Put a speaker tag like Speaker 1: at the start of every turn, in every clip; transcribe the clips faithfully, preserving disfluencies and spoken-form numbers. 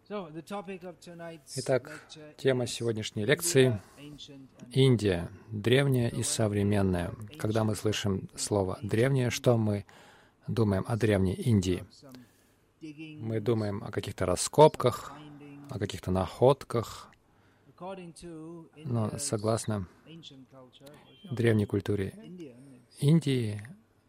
Speaker 1: Итак, тема сегодняшней лекции — Индия, древняя и современная. Когда мы слышим слово «древняя», что мы думаем о древней Индии? Мы думаем о каких-то раскопках, о каких-то находках. Но согласно древней культуре Индии,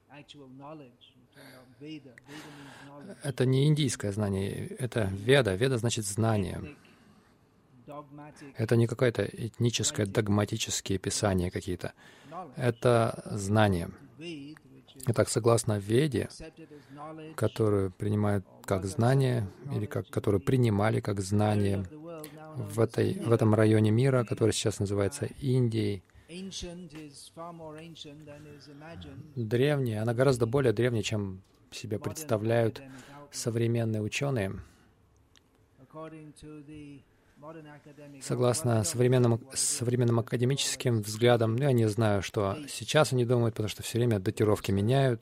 Speaker 1: это не индийское знание, это веда. Веда значит знание. Это не какое-то этническое, догматические писания какие-то. Это знание. Итак, согласно Веде, которую принимают как знание, или как, которую принимали как знание в, этой, в этом районе мира, который сейчас называется Индией, древняя, она гораздо более древняя, чем себе представляют современные ученые. Согласно современным, современным академическим взглядам, ну, я не знаю, что сейчас они думают, потому что все время датировки меняют.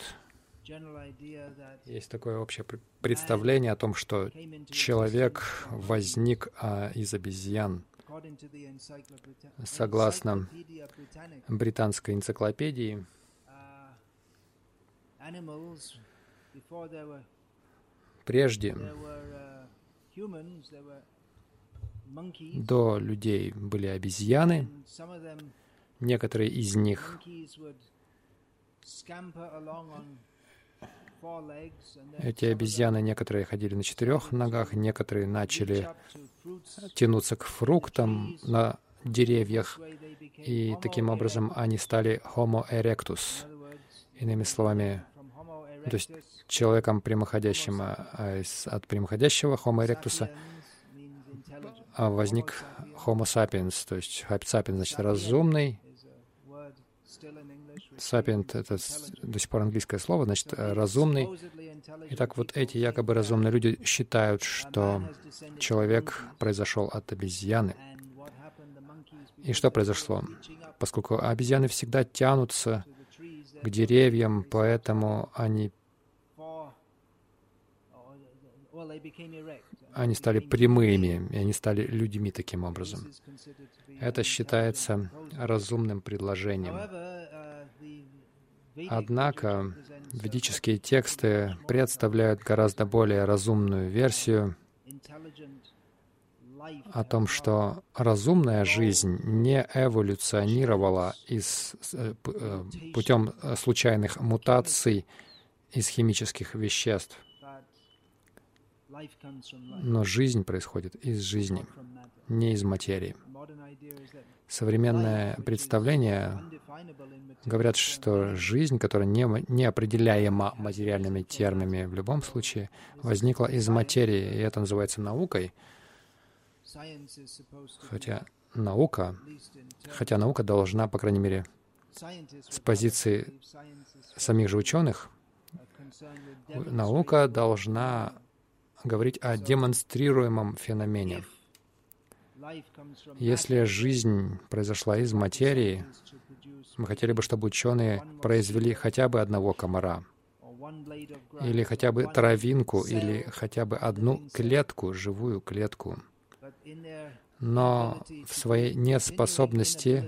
Speaker 1: Есть такое общее представление о том, что человек возник а, из обезьян. Согласно британской энциклопедии, прежде до людей были обезьяны. Некоторые из них Эти обезьяны, некоторые ходили на четырех ногах, некоторые начали тянуться к фруктам на деревьях, и таким образом они стали Homo erectus. Иными словами, то есть человеком прямоходящим, а от прямоходящего Homo erectus возник Homo sapiens, то есть sapiens значит разумный. Сапиент — это до сих пор английское слово, значит разумный. Итак, вот эти якобы разумные люди считают, что человек произошел от обезьяны. И что произошло? Поскольку обезьяны всегда тянутся к деревьям, поэтому они, они стали прямыми, и они стали людьми таким образом. Это считается разумным предложением. Однако ведические тексты представляют гораздо более разумную версию о том, что разумная жизнь не эволюционировала из, путем случайных мутаций из химических веществ, но жизнь происходит из жизни, не из материи. Современное представление говорят, что жизнь, которая не, не определяема материальными терминами, в любом случае возникла из материи, и это называется наукой. Хотя наука, хотя наука должна, по крайней мере, с позиции самих же ученых, наука должна говорить о демонстрируемом феномене. Если жизнь произошла из материи, мы хотели бы, чтобы ученые произвели хотя бы одного комара, или хотя бы травинку, или хотя бы одну клетку, живую клетку. Но в своей неспособности,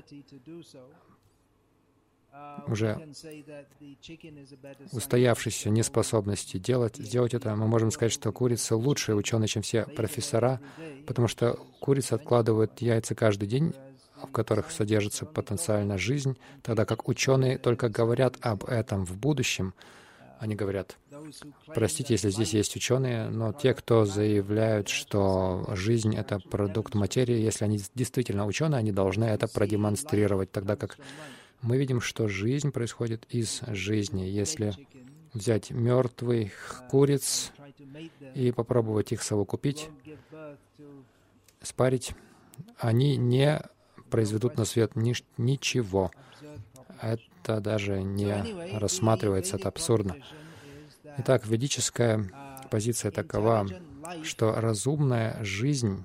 Speaker 1: уже устоявшейся неспособности делать, сделать это, мы можем сказать, что курица лучший ученый, чем все профессора, потому что курицы откладывают яйца каждый день, в которых содержится потенциально жизнь, тогда как ученые только говорят об этом в будущем. Они говорят: простите, если здесь есть ученые, но те, кто заявляют, что жизнь — это продукт материи, если они действительно ученые, они должны это продемонстрировать, тогда как мы видим, что жизнь происходит из жизни. Если взять мертвых куриц и попробовать их совокупить, спарить, они не произведут на свет ни, ничего. Это даже не рассматривается, это абсурдно. Итак, ведическая позиция такова, что разумная жизнь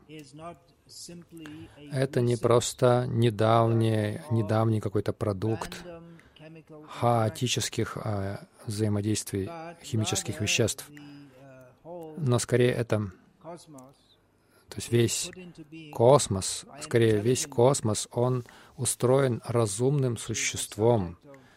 Speaker 1: — это не просто недавний, недавний какой-то продукт хаотических а, взаимодействий химических веществ, но скорее это То есть весь космос, скорее весь космос, он устроен разумным существом.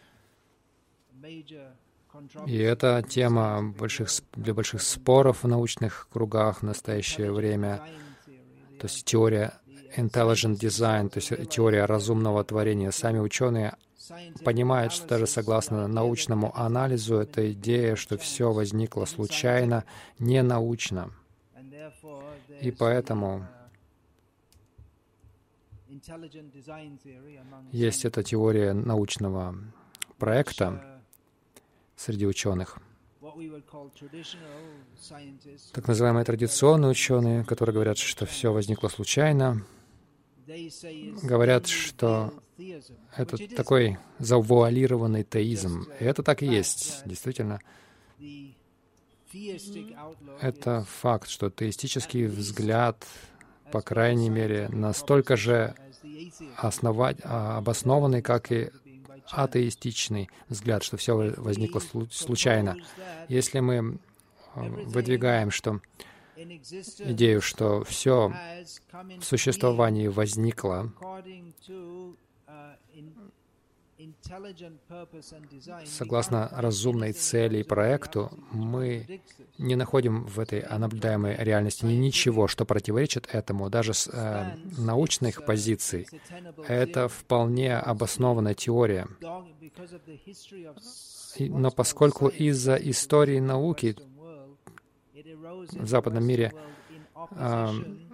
Speaker 1: И это тема больших, для больших споров в научных кругах в настоящее время. То есть теория intelligent design, то есть теория разумного творения. Сами ученые понимают, что даже согласно научному анализу, эта идея, что все возникло случайно, не научно. И поэтому есть эта теория научного проекта среди ученых. Так называемые традиционные ученые, которые говорят, что все возникло случайно, говорят, что это такой завуалированный теизм. И это так и есть, действительно. Это факт, что теистический взгляд, по крайней мере, настолько же основать, обоснованный, как и атеистичный взгляд, что все возникло случайно. Если мы выдвигаем, что идею, что все в существовании возникло согласно разумной цели и проекту, мы не находим в этой наблюдаемой реальности ничего, что противоречит этому, даже с э, научных позиций. Это вполне обоснованная теория. И, но поскольку из-за истории науки в западном мире э,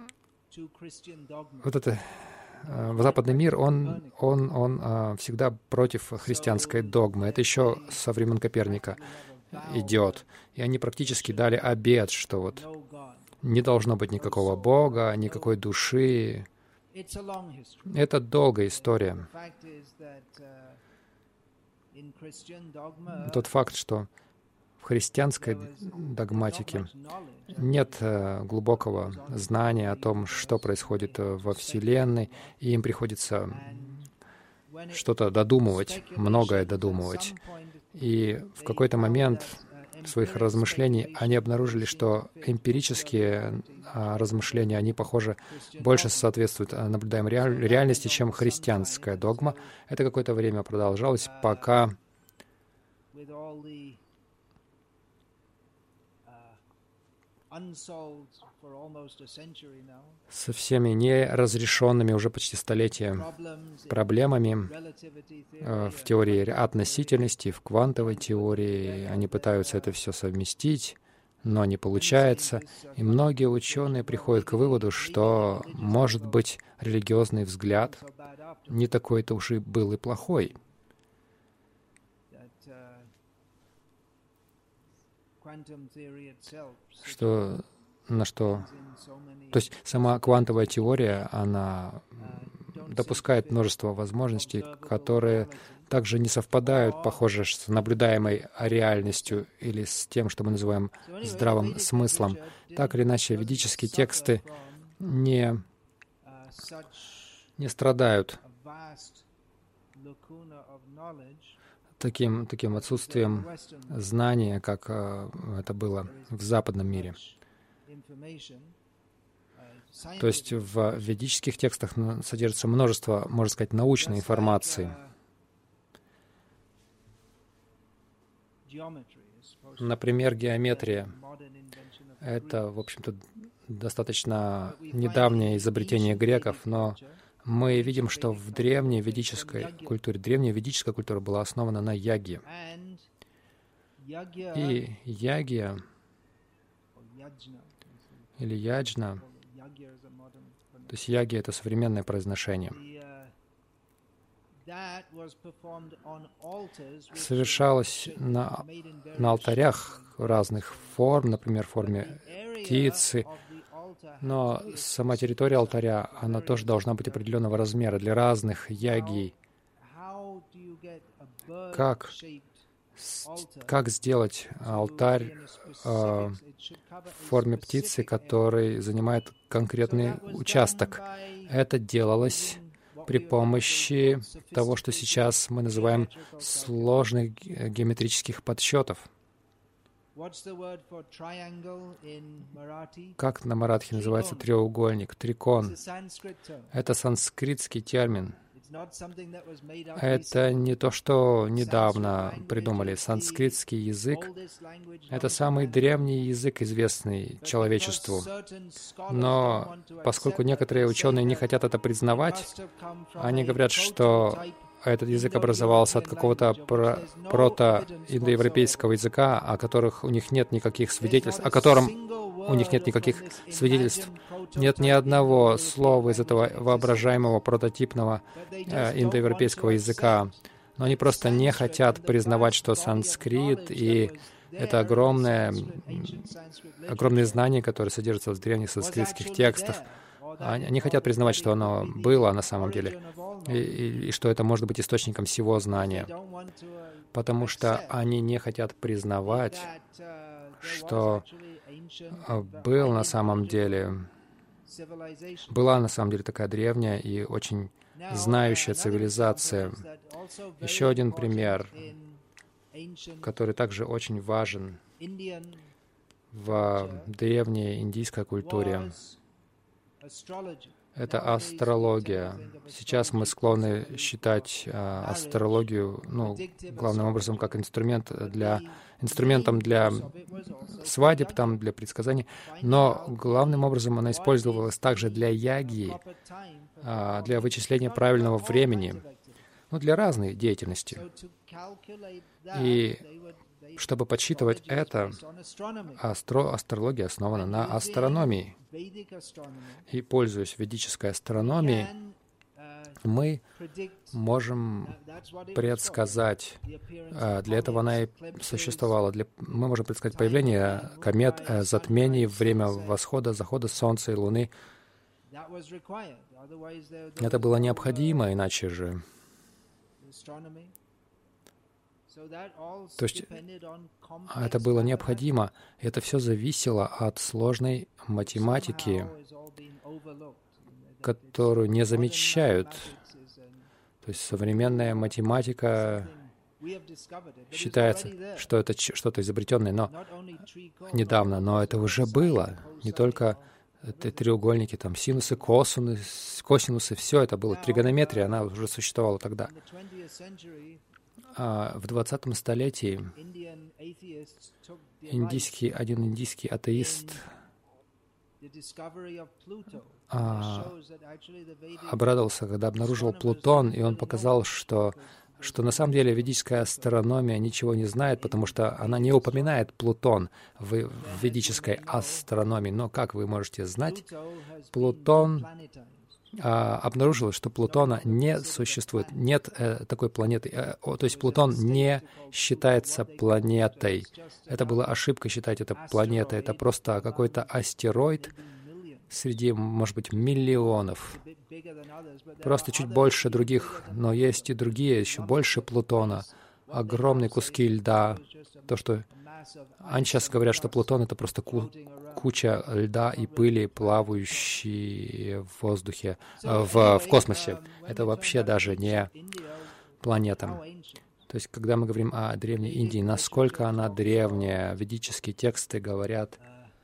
Speaker 1: вот это в западный мир, он, он, он а, всегда против христианской догмы. Это еще со времен Коперника идет. И они практически дали обет, что вот не должно быть никакого Бога, никакой души. Это долгая история. Тот факт, что в христианской догматике нет глубокого знания о том, что происходит во Вселенной, и им приходится что-то додумывать, многое додумывать. И в какой-то момент своих размышлений они обнаружили, что эмпирические размышления, они, похоже, больше соответствуют наблюдаемой реальности, чем христианская догма. Это какое-то время продолжалось, пока со всеми неразрешенными уже почти столетия проблемами э, в теории относительности, в квантовой теории. Они пытаются это все совместить, но не получается. И многие ученые приходят к выводу, что, может быть, религиозный взгляд не такой-то уж и был и плохой. Что, на что, то есть сама квантовая теория, она допускает множество возможностей, которые также не совпадают, похоже, с наблюдаемой реальностью или с тем, что мы называем здравым смыслом. Так или иначе, ведические тексты не, не страдают таким, таким отсутствием знания, как э, это было в западном мире. То есть в ведических текстах содержится множество, можно сказать, научной информации. Например, геометрия. Это, в общем-то, достаточно недавнее изобретение греков, но мы видим, что в древней ведической культуре, древняя ведическая культура была основана на яге. И ягья, или яджна, то есть яги — это современное произношение, совершалось на, на алтарях разных форм, например, в форме птицы, но сама территория алтаря, она тоже должна быть определенного размера для разных ягий. Как, как сделать алтарь э, в форме птицы, который занимает конкретный участок? Это делалось при помощи того, что сейчас мы называем сложных геометрических подсчетов. Как на маратхи называется треугольник, трикон? Это санскритский термин. Это не то, что недавно придумали. Санскритский язык — это самый древний язык, известный человечеству. Но поскольку некоторые ученые не хотят это признавать, они говорят, что этот язык образовался от какого-то про- прото-индоевропейского языка, о которых у них нет никаких свидетельств, о котором у них нет никаких свидетельств. Нет ни одного слова из этого воображаемого прототипного э, индоевропейского языка. Но они просто не хотят признавать, что санскрит и это огромное, огромные знания, которые содержатся в древних санскритских текстах. Они не хотят признавать, что оно было на самом деле, и, и, и что это может быть источником всего знания, потому что они не хотят признавать, что был на самом деле, была на самом деле такая древняя и очень знающая цивилизация. Еще один пример, который также очень важен в древней индийской культуре. Это астрология. Сейчас мы склонны считать а, астрологию, ну, главным образом, как инструмент для, инструментом для свадеб, там, для предсказаний. Но главным образом она использовалась также для ягьи, а, для вычисления правильного времени, ну, для разной деятельности. И чтобы подсчитывать это, астро, астрология основана на астрономии. И, пользуясь ведической астрономией, мы можем предсказать, для этого она и существовала, для, мы можем предсказать появление комет, затмений, время восхода, захода Солнца и Луны. Это было необходимо, иначе же. То есть это было необходимо. Это все зависело от сложной математики, которую не замечают. То есть современная математика считается, что это что-то изобретенное, но недавно, но это уже было. Не только треугольники, там синусы, косинусы, косинусы, все это было. Тригонометрия, она уже существовала тогда. А в двадцатом столетии индийский, один индийский атеист а, обрадовался, когда обнаружил Плутон, и он показал, что, что на самом деле ведическая астрономия ничего не знает, потому что она не упоминает Плутон в, в ведической астрономии. Но, как вы можете знать, Плутон а, обнаружилось, что Плутона не существует. Нет э, такой планеты. Э, о, то есть Плутон не считается планетой. Это была ошибка считать это планетой. Это просто какой-то астероид среди, может быть, миллионов. Просто чуть больше других, но есть и другие, еще больше Плутона. Огромные куски льда. То, что они сейчас говорят, что Плутон — это просто ку- куча льда и пыли, плавающие в воздухе, в, в космосе. Это вообще даже не планета. То есть, когда мы говорим о Древней Индии, насколько она древняя, ведические тексты говорят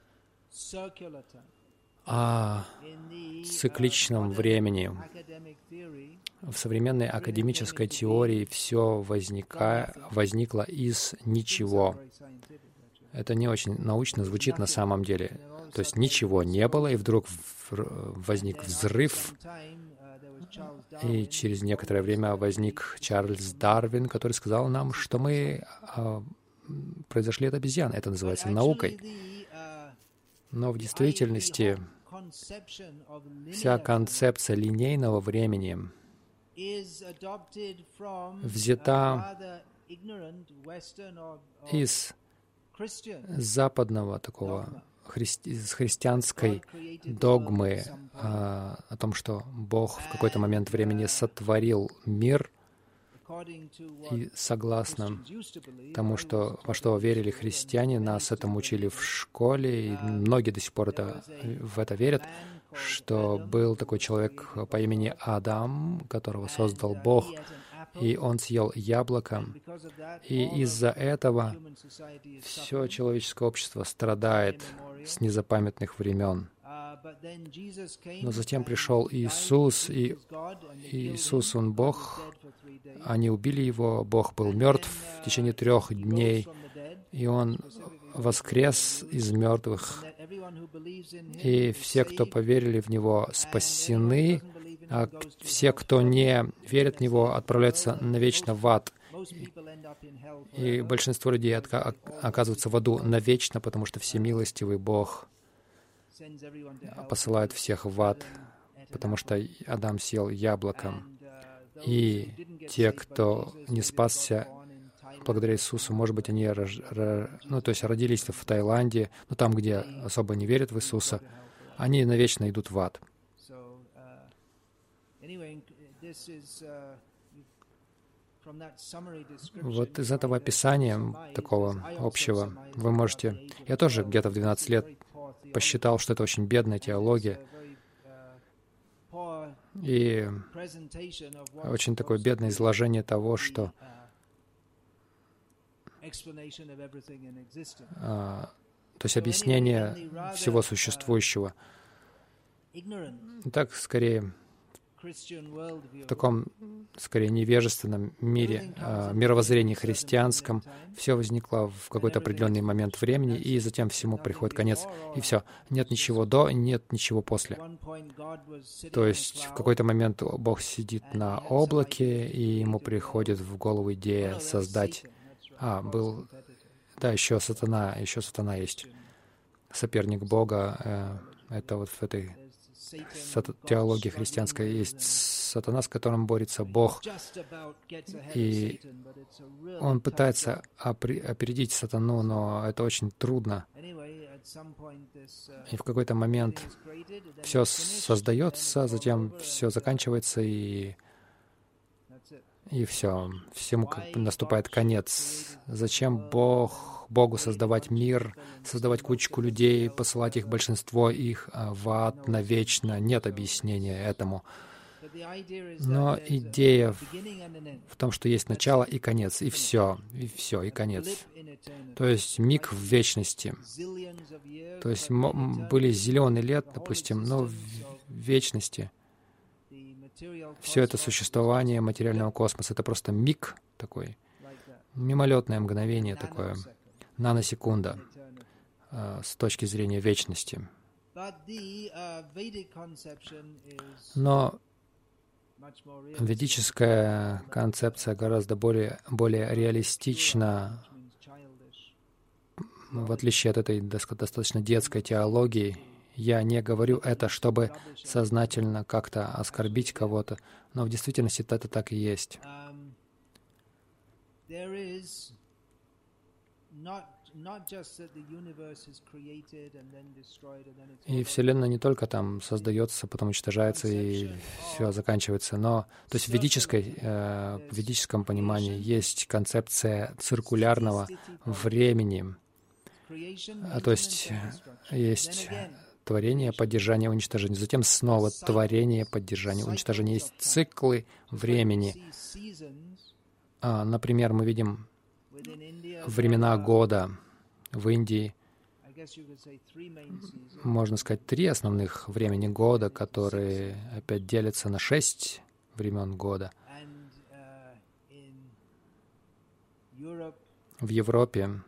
Speaker 1: о цикличном времени. В современной академической теории все возника, возникло из ничего. Это не очень научно звучит на самом деле. То есть ничего не было, и вдруг возник взрыв, и через некоторое время возник Чарльз Дарвин, который сказал нам, что мы а, произошли от обезьян. Это называется наукой. Но в действительности вся концепция линейного времени взята из западного такого, христи, из христианской догмы а, о том, что Бог в какой-то момент времени сотворил мир, и согласно тому, что, во что верили христиане, нас этому учили в школе, и многие до сих пор это, в это верят, что был такой человек по имени Адам, которого создал Бог, и он съел яблоко, и из-за этого все человеческое общество страдает с незапамятных времен. Но затем пришел Иисус, и Иисус, Он Бог, они убили Его, Бог был мертв в течение трех дней, и Он воскрес из мертвых, и все, кто поверили в Него, спасены, а все, кто не верит в Него, отправляются навечно в ад. И большинство людей оказываются в аду навечно, потому что всемилостивый Бог посылает всех в ад, потому что Адам съел яблоко. И те, кто не спасся благодаря Иисусу, может быть, они рож... ну, то есть родились в Таиланде, ну, там, где особо не верят в Иисуса, они навечно идут в ад. Вот из этого описания, такого общего, вы можете... Я тоже где-то в двенадцать лет посчитал, что это очень бедная теология, и очень такое бедное изложение того, что а, то есть объяснение всего существующего. Так, скорее, в таком, скорее, невежественном мире, э, мировоззрении христианском, все возникло в какой-то определенный момент времени, и затем всему приходит конец, и все. Нет ничего до, нет ничего после. То есть в какой-то момент Бог сидит на облаке, и ему приходит в голову идея создать... А, был... Да, еще сатана, еще сатана есть. Соперник Бога. Э, это вот в этой теологии христианской есть сатана, с которым борется Бог. И он пытается опередить сатану, но это очень трудно. И в какой-то момент все создается, затем все заканчивается, и, и все. Всему наступает конец. Зачем Бог... Богу создавать мир, создавать кучку людей, посылать их, большинство их в ад навечно? Нет объяснения этому. Но идея в том, что есть начало и конец, и все, и все, и конец. То есть миг в вечности. То есть были зеленые лет, допустим, но в вечности все это существование материального космоса — это просто миг такой, мимолетное мгновение такое, наносекунда э, с точки зрения вечности. Но ведическая концепция гораздо более, более реалистична, в отличие от этой достаточно детской теологии. Я не говорю это, чтобы сознательно как-то оскорбить кого-то, но в действительности это так и есть. И Вселенная не только там создается, потом уничтожается и все заканчивается, но то есть в ведической, э, в ведическом понимании есть концепция циркулярного времени, то есть есть творение, поддержание, уничтожение, затем снова творение, поддержание, уничтожение. Есть циклы времени. А, например, мы видим времена года в Индии. Можно сказать, три основных времени года, которые опять делятся на шесть времен года. В Европе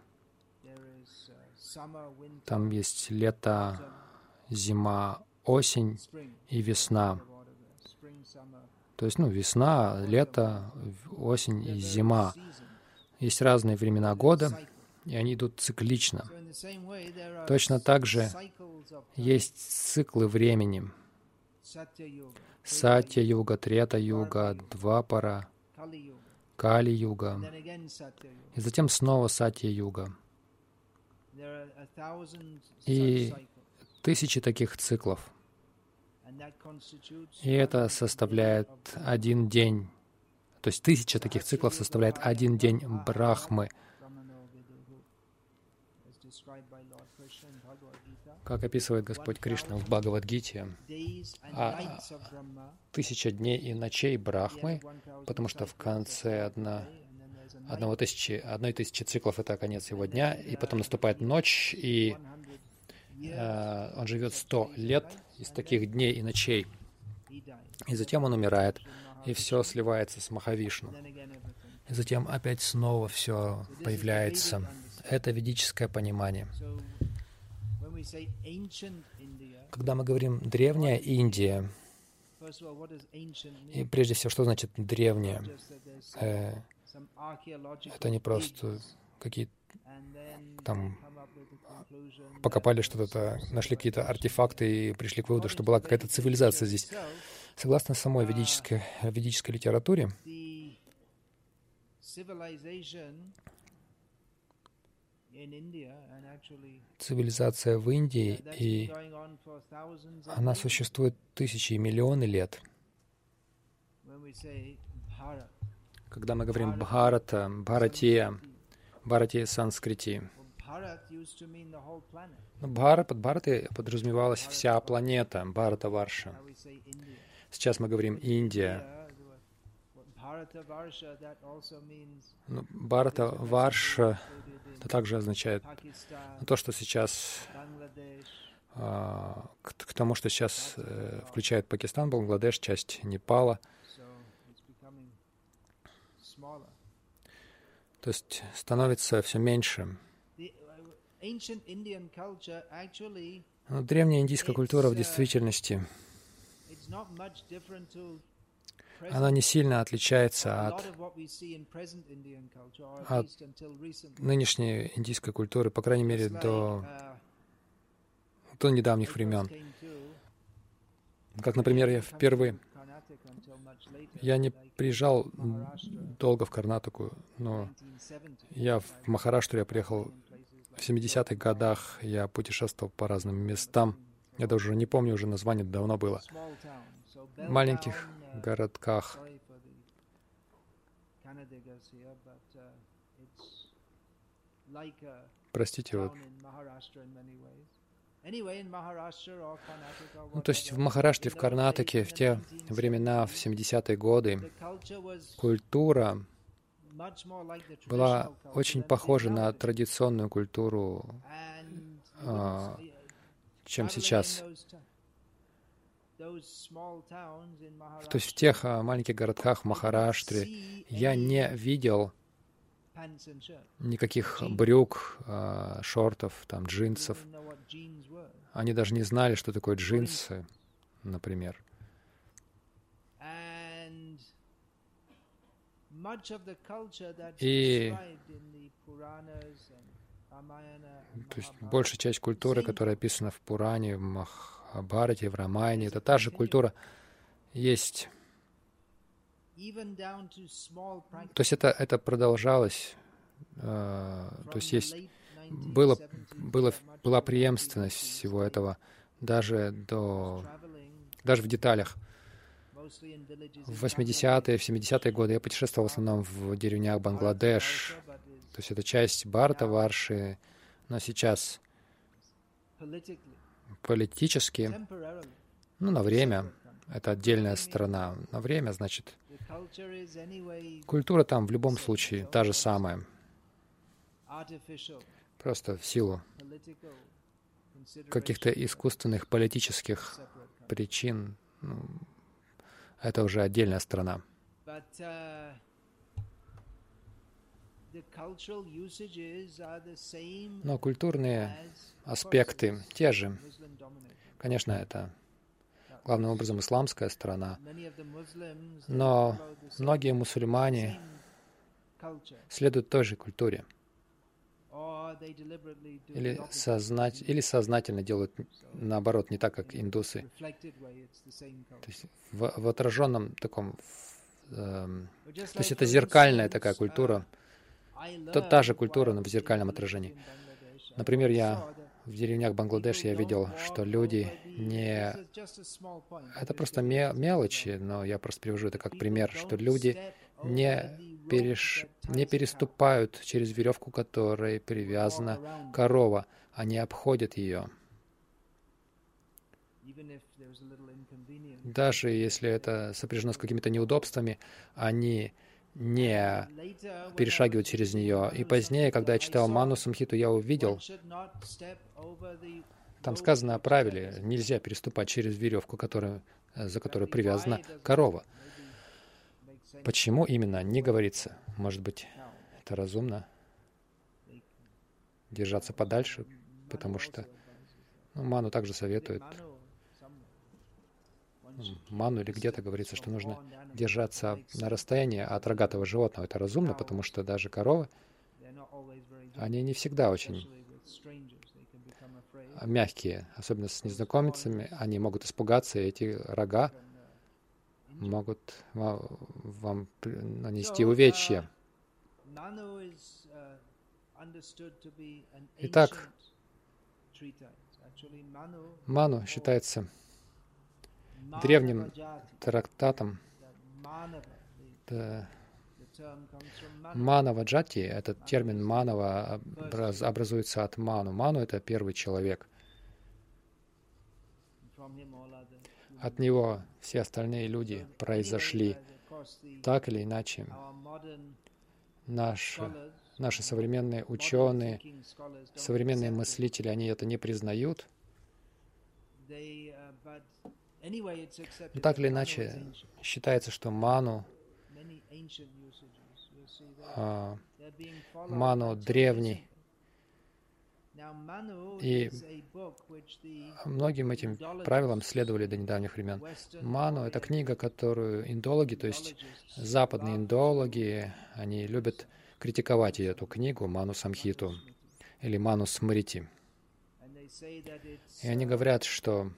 Speaker 1: там есть лето, зима, осень и весна. То есть, ну, весна, лето, осень и зима. Есть разные времена года, и они идут циклично. Точно так же есть циклы времени. Сатья-юга, Трета-юга, Двапара, Кали-юга, и затем снова Сатья-юга. И тысячи таких циклов. И это составляет один день. То есть тысяча таких циклов составляет один день Брахмы. как описывает Господь Кришна в Бхагавад-гите, а тысяча дней и ночей Брахмы, потому что в конце одна, одного тысячи, одной тысячи циклов — это конец его дня, и потом наступает ночь, и э, он живет сто лет из таких дней и ночей, и затем он умирает, и все сливается с Махавишну. И затем опять снова все появляется. Это ведическое понимание. Когда мы говорим «древняя Индия», и прежде всего, что значит «древняя»? Э, это не просто какие-то там покопали что-то, нашли какие-то артефакты и пришли к выводу, что была какая-то цивилизация здесь. Согласно самой ведической, ведической литературе, цивилизация в Индии, и она существует тысячи и миллионы лет. Когда мы говорим «Бхарата», «Бхаратия», «Бхаратия санскрити», ну, Бхара, под Бхаратой подразумевалась вся планета, Бхарата Варша. Сейчас мы говорим «Индия». Ну, Бхарата Варша — это также означает то, что сейчас, а, к, к тому, что сейчас э, включает Пакистан, Бангладеш, часть Непала. То есть становится все меньше. Но древняя индийская культура в действительности, она не сильно отличается от, от нынешней индийской культуры, по крайней мере, до, до недавних времен. Как, например, я впервые... Я не приезжал долго в Карнатаку, но я в Махараштуру я приехал в семидесятых годах, я путешествовал по разным местам. Я даже не помню уже название, давно было. В маленьких городках. Простите, вот. Ну, то есть в Махараштре, в Карнатаке, в те времена, в семидесятые годы, культура была очень похожа на традиционную культуру, а, чем сейчас. То есть в тех а, маленьких городках в Махараштре я не видел никаких брюк, а, шортов, там, джинсов. Они даже не знали, что такое джинсы, например. И то есть большая часть культуры, которая описана в Пуране, в Махабхарате, в Рамаяне, это та же культура. Есть. То есть это, это продолжалось. Э, то есть есть было, было, была преемственность всего этого даже до даже в деталях. В восьмидесятые, в семидесятые годы я путешествовал в основном в деревнях Бангладеш. То есть это часть Бхарата Варши, но сейчас политически, ну, на время, это отдельная страна. На время, значит, культура там в любом случае та же самая. Просто в силу каких-то искусственных политических причин, ну, это уже отдельная страна. Но культурные аспекты те же. Конечно, это главным образом исламская страна. Но многие мусульмане следуют той же культуре. Или, сознать, или сознательно делают, наоборот, не так, как индусы. То есть в, в отраженном таком... Э, то есть это зеркальная такая культура. То, та же культура, но в зеркальном отражении. Например, я в деревнях Бангладеш я видел, что люди не... Это просто мелочи, но я просто привожу это как пример, что люди не, переш... не переступают через веревку, которой привязана корова. они обходят ее. Даже если это сопряжено с какими-то неудобствами, они не перешагивают через нее. И позднее, когда я читал Ману Самхиту, я увидел, там сказано о правиле, нельзя переступать через веревку, которая, за которую привязана корова. Почему именно, не говорится. Может быть, это разумно держаться подальше, потому что ну, Ману также советует. Ману или где-то говорится, что нужно держаться на расстоянии от рогатого животного. Это разумно, потому что даже коровы, они не всегда очень мягкие, особенно с незнакомцами, они могут испугаться, и эти рога могут вам нанести увечья. Итак, Ману считается древним трактатом. Манава Джати, этот термин Манава образуется от Ману. Ману — это первый человек. От него все остальные люди произошли. Так или иначе, наш, наши современные ученые, современные мыслители, они это не признают. Но так или иначе, считается, что Ману, а, Ману древний. И многим этим правилам следовали до недавних времен. Ману — это книга, которую индологи, то есть западные индологи, они любят критиковать эту книгу, Ману Самхиту, или Ману Смрити. И они говорят, что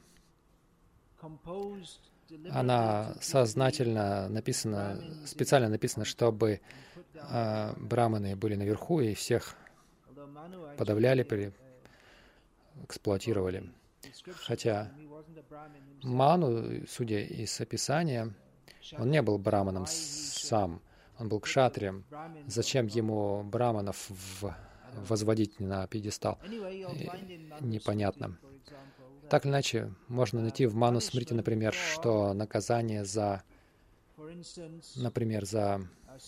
Speaker 1: она сознательно написана, специально написана, чтобы э, браманы были наверху и всех подавляли, эксплуатировали. Хотя Ману, судя из описания, он не был браманом сам, он был кшатрием. Зачем ему браманов в, возводить на пьедестал? Непонятно. Так или иначе, можно найти в Ману Смрити, например, что наказание за, например, за,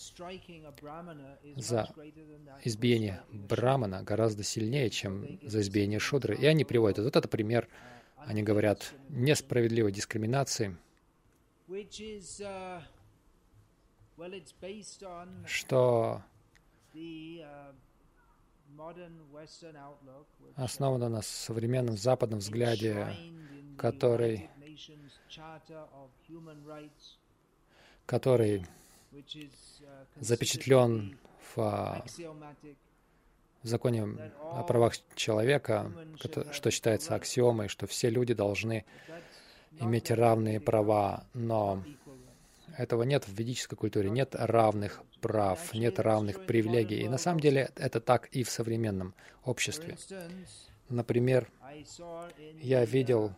Speaker 1: за избиение брамана гораздо сильнее, чем за избиение шудры. И они приводят вот этот пример, они говорят, несправедливой дискриминации, что основано на современном западном взгляде, который, который запечатлен в законе о правах человека, что считается аксиомой, что все люди должны иметь равные права, но этого нет в ведической культуре, нет равных прав, нет равных привилегий. И на самом деле это так и в современном обществе. Например, я видел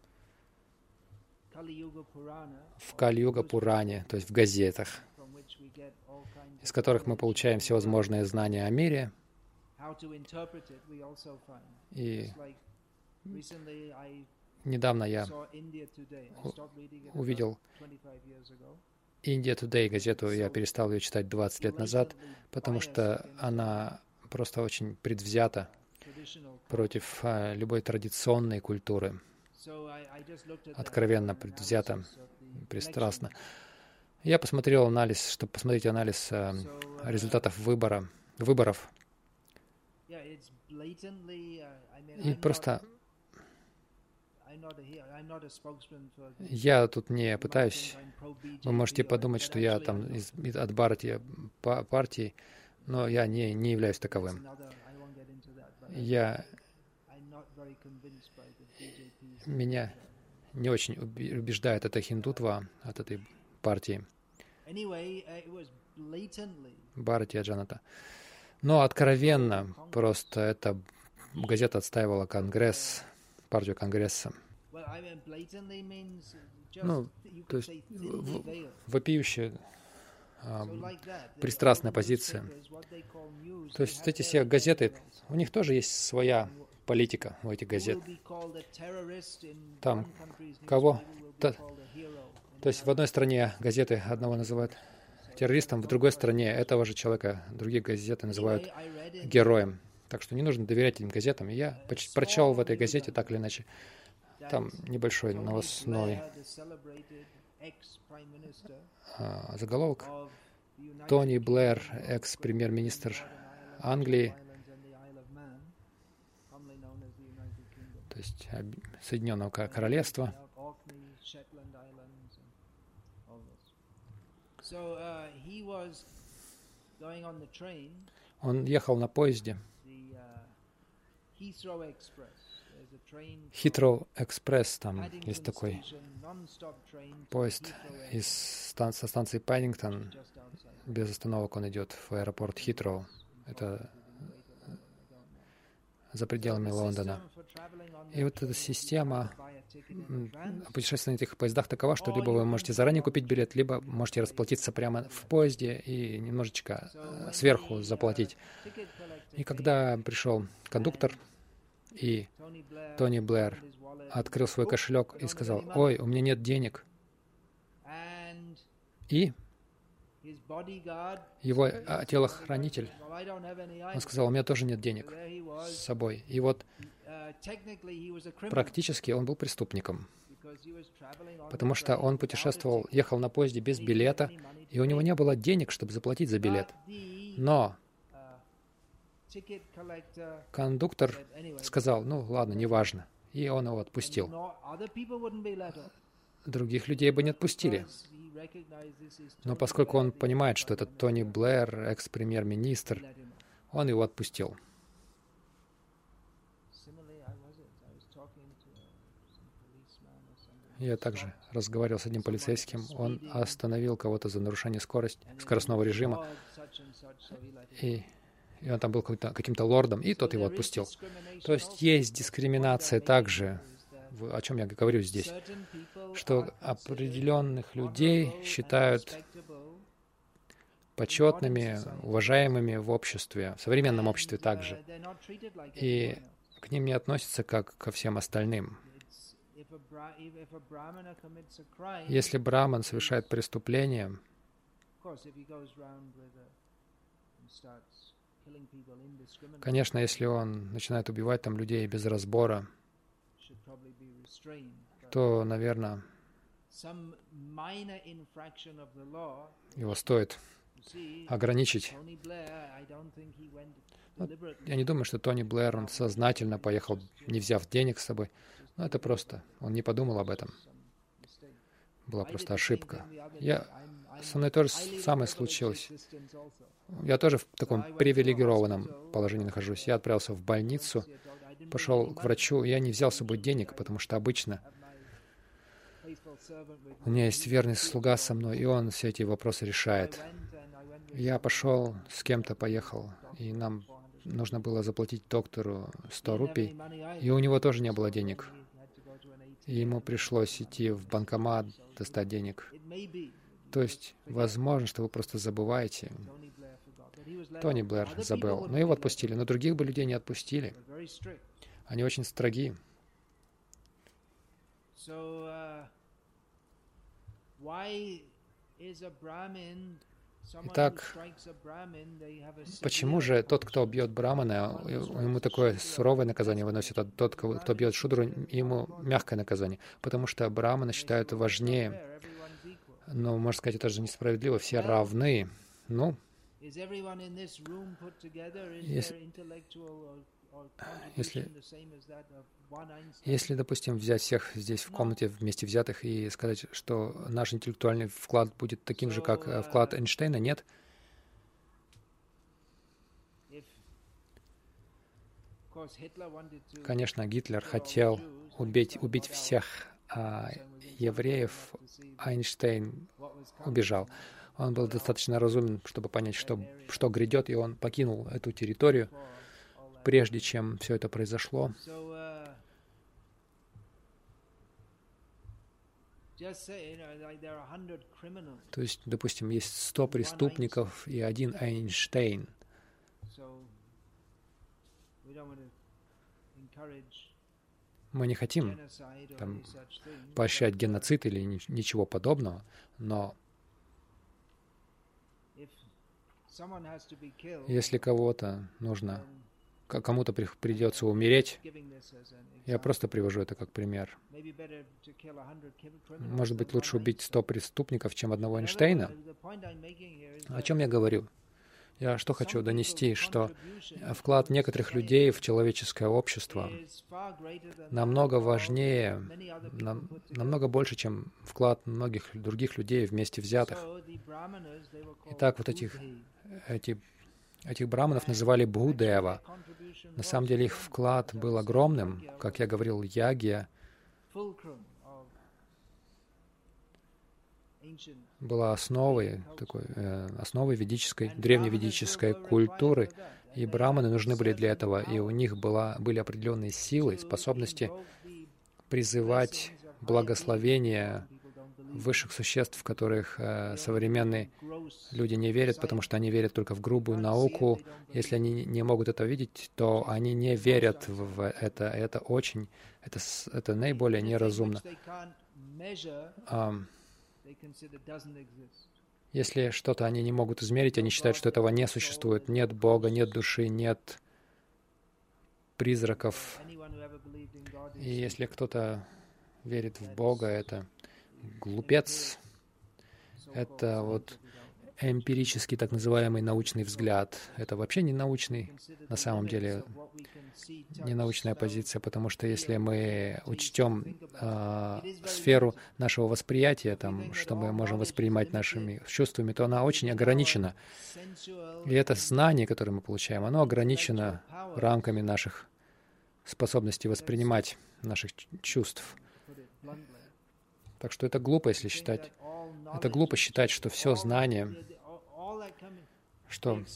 Speaker 1: в Кали-юга Пуране, то есть в газетах, из которых мы получаем всевозможные знания о мире. И недавно я увидел India Today газету, я перестал ее читать двадцать лет назад, потому что она просто очень предвзята против а, любой традиционной культуры, откровенно предвзята, пристрастно. Я посмотрел анализ, чтобы посмотреть анализ а, результатов выбора, выборов, и просто я тут не пытаюсь, вы можете подумать, что я там из, от партии, партии, но я не, не являюсь таковым. Я, меня не очень убеждает это хиндутва от этой партии, Бхаратия Джаната. Но откровенно просто эта газета отстаивала Конгресс, партию Конгресса. Ну, то есть вопиющая, а, пристрастная позиция. То есть эти все газеты, у них тоже есть своя политика у этих газет. Там кого? То, то есть в одной стране газеты одного называют террористом, в другой стране этого же человека другие газеты называют героем. Так что не нужно доверять этим газетам. И я прочел в этой газете так или иначе. Там небольшой новостной а, заголовок. Тони Блэр, экс-премьер-министр Англии, то есть Соединенного Королевства. Он ехал на поезде. Хитроу Экспресс, там есть такой поезд из стан- со станции Паддингтон. Без остановок он идет в аэропорт Хитроу. Это за пределами Лондона. И вот эта система путешествия на этих поездах такова, что либо вы можете заранее купить билет, либо можете расплатиться прямо в поезде и немножечко сверху заплатить. И когда пришел кондуктор, и Тони Блэр открыл свой кошелек и сказал: «Ой, у меня нет денег». И его телохранитель, он сказал: «У меня тоже нет денег с собой». И вот практически он был преступником, потому что он путешествовал, ехал на поезде без билета, и у него не было денег, чтобы заплатить за билет. Но кондуктор сказал: «Ну ладно, неважно». И он его отпустил. Других людей бы не отпустили. Но поскольку он понимает, что это Тони Блэр, экс-премьер-министр, он его отпустил. Я также разговаривал с одним полицейским. Он остановил кого-то за нарушение скорости, скоростного режима. И И он там был каким-то, каким-то лордом, и тот его отпустил. То есть есть дискриминация также, о чем я говорю здесь, что определенных людей считают почетными, уважаемыми в обществе, в современном обществе также. И к ним не относятся как ко всем остальным. Если браман совершает преступление, конечно, если он начинает убивать там людей без разбора, то, наверное, его стоит ограничить. Ну, я не думаю, что Тони Блэр, он сознательно поехал, не взяв денег с собой. Но это просто, он не подумал об этом. Была просто ошибка. Я, со мной тоже самое случилось. Я тоже в таком привилегированном положении нахожусь. Я отправился в больницу, пошел к врачу, и я не взял с собой денег, потому что обычно у меня есть верный слуга со мной, и он все эти вопросы решает. Я пошел, с кем-то поехал, и нам нужно было заплатить доктору сто рупий, и у него тоже не было денег. И ему пришлось идти в банкомат, достать денег. То есть, возможно, что вы просто забываете. Тони Блэр забыл. Но его отпустили. Но других бы людей не отпустили. Они очень строги. Итак, почему же тот, кто бьет брамана, ему такое суровое наказание выносит, а тот, кто бьет шудру, ему мягкое наказание? Потому что брамана считают важнее. Но, можно сказать, это же несправедливо. Все равны. Ну, если, если, если, допустим, взять всех здесь в комнате вместе взятых и сказать, что наш интеллектуальный вклад будет таким же, как вклад Эйнштейна, нет. Конечно, Гитлер хотел убить, убить всех а, евреев, Эйнштейн убежал. Он был достаточно разумен, чтобы понять, что, что грядет, и он покинул эту территорию, прежде чем все это произошло. То есть, допустим, есть сто преступников и один Эйнштейн. Мы не хотим там поощрять геноцид или ни- ничего подобного, но если кого-то нужно, к- кому-то при- придется умереть, я просто привожу это как пример. Может быть, лучше убить сто преступников, чем одного Эйнштейна? О чем я говорю? Я что хочу донести, что вклад некоторых людей в человеческое общество намного важнее, нам- намного больше, чем вклад многих других людей вместе взятых. Итак, вот этих, эти, этих браманов называли Бхудева. На самом деле их вклад был огромным. Как я говорил, ягья была основой, такой, э, основой ведической, древневедической культуры, и браманы нужны были для этого, и у них была, были определенные силы, способности призывать благословения высших существ, в которых э, современные люди не верят, потому что они верят только в грубую науку. Если они не могут это видеть, то они не верят в это. Это очень, это, с- это наиболее неразумно. Ам, Если что-то они не могут измерить, они считают, что этого не существует. Нет Бога, нет души, нет призраков. И если кто-то верит в Бога, это глупец. Это вот эмпирический так называемый научный взгляд. Это вообще не научный, на самом деле, не научная позиция, потому что если мы учтем э, сферу нашего восприятия, там, что мы можем воспринимать нашими чувствами, то она очень ограничена. И это знание, которое мы получаем, оно ограничено рамками наших способностей воспринимать наших ч- чувств. Так что это глупо, если считать. Это глупо считать, что все знание, что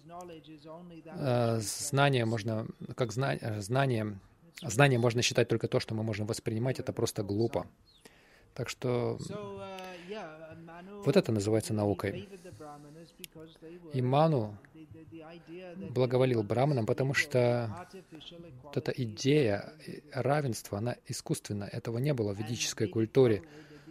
Speaker 1: э, знание можно, как зна, э, знание, знание можно считать только то, что мы можем воспринимать, это просто глупо. Так что вот это называется наукой. И Ману благоволил браманам, потому что вот эта идея равенства, она искусственна. Этого не было в ведической культуре.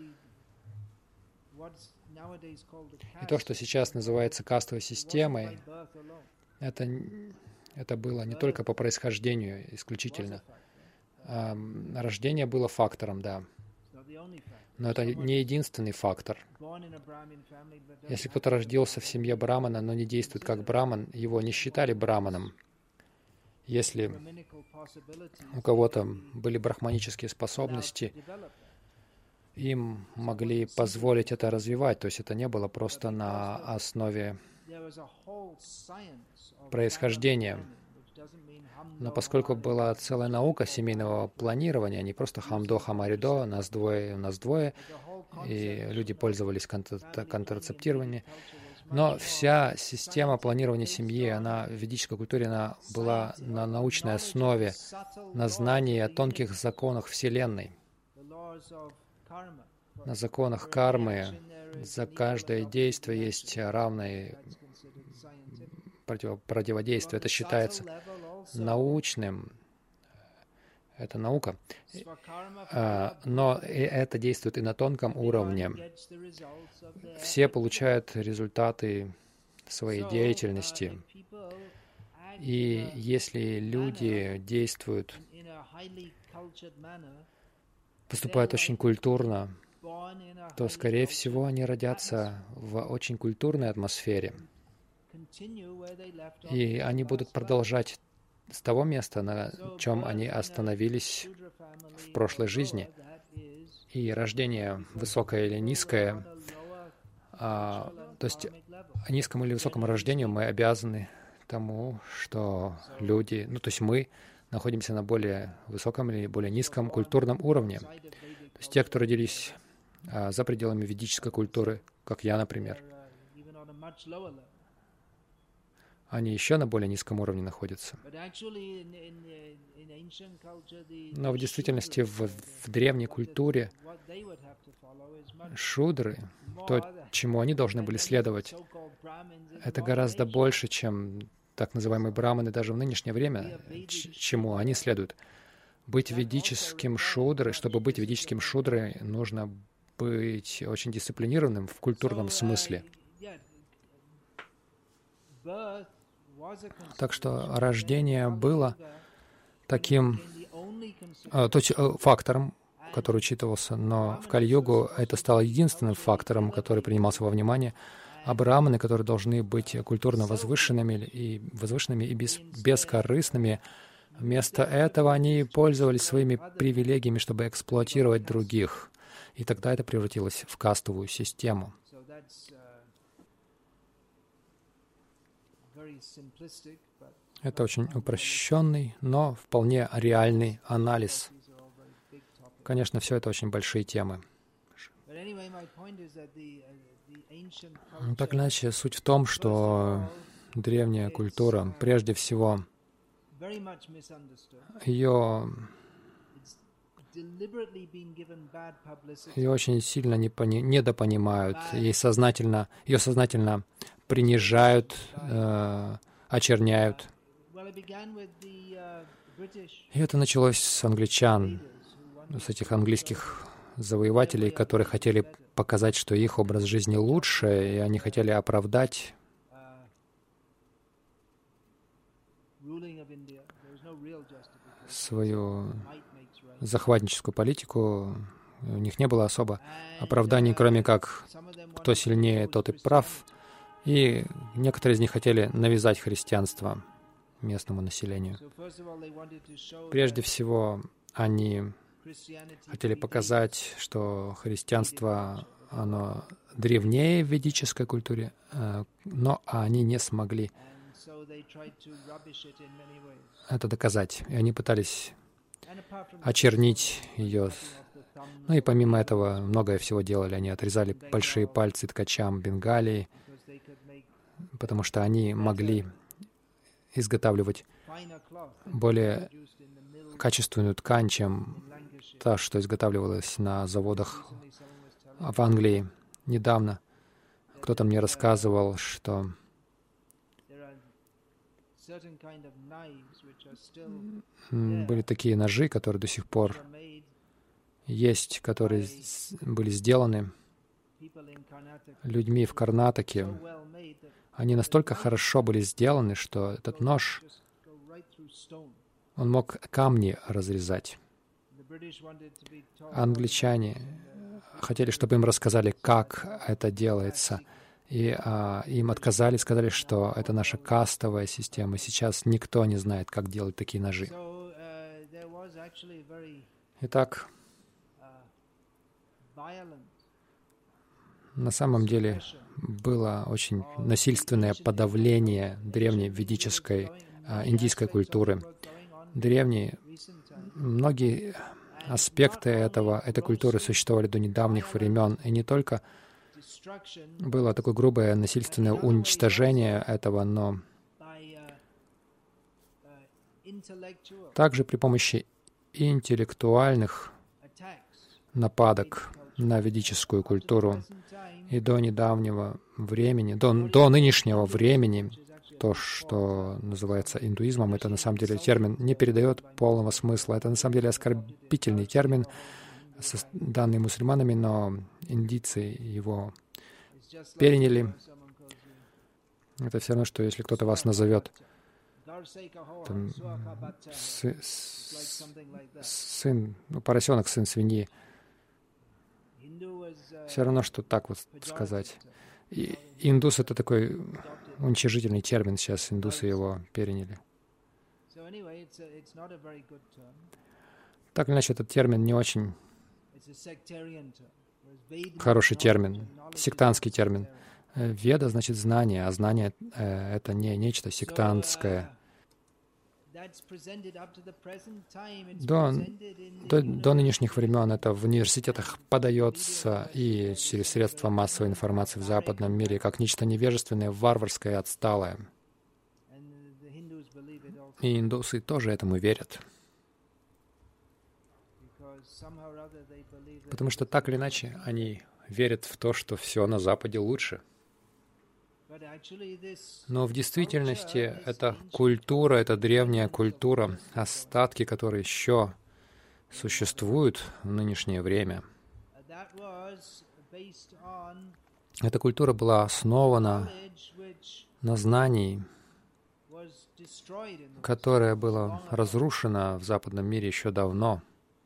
Speaker 1: И то, что сейчас называется кастовой системой, это, н- это было не только по происхождению исключительно. Ам, Рождение было фактором, да. Но это не единственный фактор. Если кто-то родился в семье брамана, но не действует как браман, его не считали браманом. Если у кого-то были брахманические способности, им могли позволить это развивать. То есть это не было просто на основе происхождения. Но поскольку была целая наука семейного планирования, не просто хамдо, хамаридо, нас двое, у нас двое, и люди пользовались контра- контрацептированием. Но вся система планирования семьи, она в ведической культуре, она была на научной основе, на знании о тонких законах Вселенной, на законах кармы. За каждое действие есть равное против- противодействие. Это считается научным. Это наука. А, Но и это действует и на тонком уровне. Все получают результаты своей деятельности. И если люди действуют, поступают очень культурно, то, скорее всего, они родятся в очень культурной атмосфере. И они будут продолжать с того места, на чем они остановились в прошлой жизни. И рождение высокое или низкое, а, то есть низкому или высокому рождению мы обязаны тому, что люди, ну то есть мы находимся на более высоком или более низком культурном уровне. То есть те, кто родились а, за пределами ведической культуры, как я, например, они еще на более низком уровне находятся. Но в действительности в, в древней культуре шудры, то, чему они должны были следовать, это гораздо больше, чем так называемые браманы даже в нынешнее время, чему они следуют. Быть ведическим шудрой, чтобы быть ведическим шудрой, нужно быть очень дисциплинированным в культурном смысле. Так что рождение было таким э, точ, э, фактором, который учитывался, но в Кали-югу это стало единственным фактором, который принимался во внимание. А браманы, которые должны быть культурно возвышенными и, возвышенными и бес, бескорыстными, вместо этого они пользовались своими привилегиями, чтобы эксплуатировать других. И тогда это превратилось в кастовую систему. Это очень упрощенный, но вполне реальный анализ. Конечно, все это очень большие темы. Но так или иначе, суть в том, что древняя культура, прежде всего, ее, ее очень сильно не пони, недопонимают, ей сознательно, ее сознательно принижают, э, очерняют. И это началось с англичан, с этих английских завоевателей, которые хотели показать, что их образ жизни лучше, и они хотели оправдать свою захватническую политику. У них не было особо оправданий, кроме как кто сильнее, тот и прав. И некоторые из них хотели навязать христианство местному населению. Прежде всего, они хотели показать, что христианство, оно древнее в ведической культуре, но они не смогли это доказать. И они пытались очернить ее. Ну и помимо этого многое всего делали. Они отрезали большие пальцы ткачам Бенгалии, потому что они могли изготавливать более качественную ткань, чем та, что изготавливалась на заводах в Англии. Недавно кто-то мне рассказывал, что были такие ножи, которые до сих пор есть, которые были сделаны людьми в Карнатаке. Они настолько хорошо были сделаны, что этот нож, он мог камни разрезать. Англичане хотели, чтобы им рассказали, как это делается. И а, им отказали, сказали, что это наша кастовая система. Сейчас никто не знает, как делать такие ножи. Итак, на самом деле было очень насильственное подавление древней ведической а, индийской культуры. Древние, многие аспекты этого, этой культуры существовали до недавних времен, и не только было такое грубое насильственное уничтожение этого, но также при помощи интеллектуальных нападок на ведическую культуру и до недавнего времени, до, до нынешнего времени, то, что называется индуизмом, это на самом деле термин не передает полного смысла. Это на самом деле оскорбительный термин, данный мусульманами, но индийцы его переняли. Это все равно, что если кто-то вас назовет там, сы, сын, ну, поросенок, сын свиньи, все равно, что так вот сказать. И индус — это такой уничижительный термин, сейчас индусы его переняли. Так или иначе, этот термин не очень хороший термин, сектантский термин. Веда значит знание, а знание — это не нечто сектантское. До, до, до нынешних времен это в университетах подается и через средства массовой информации в западном мире как нечто невежественное, варварское, отсталое. И индусы тоже этому верят. Потому что так или иначе они верят в то, что все на Западе лучше. Но в действительности эта культура, эта древняя культура, остатки, которые еще существуют в нынешнее время, эта культура была основана на знании, которое было разрушено в западном мире еще давно,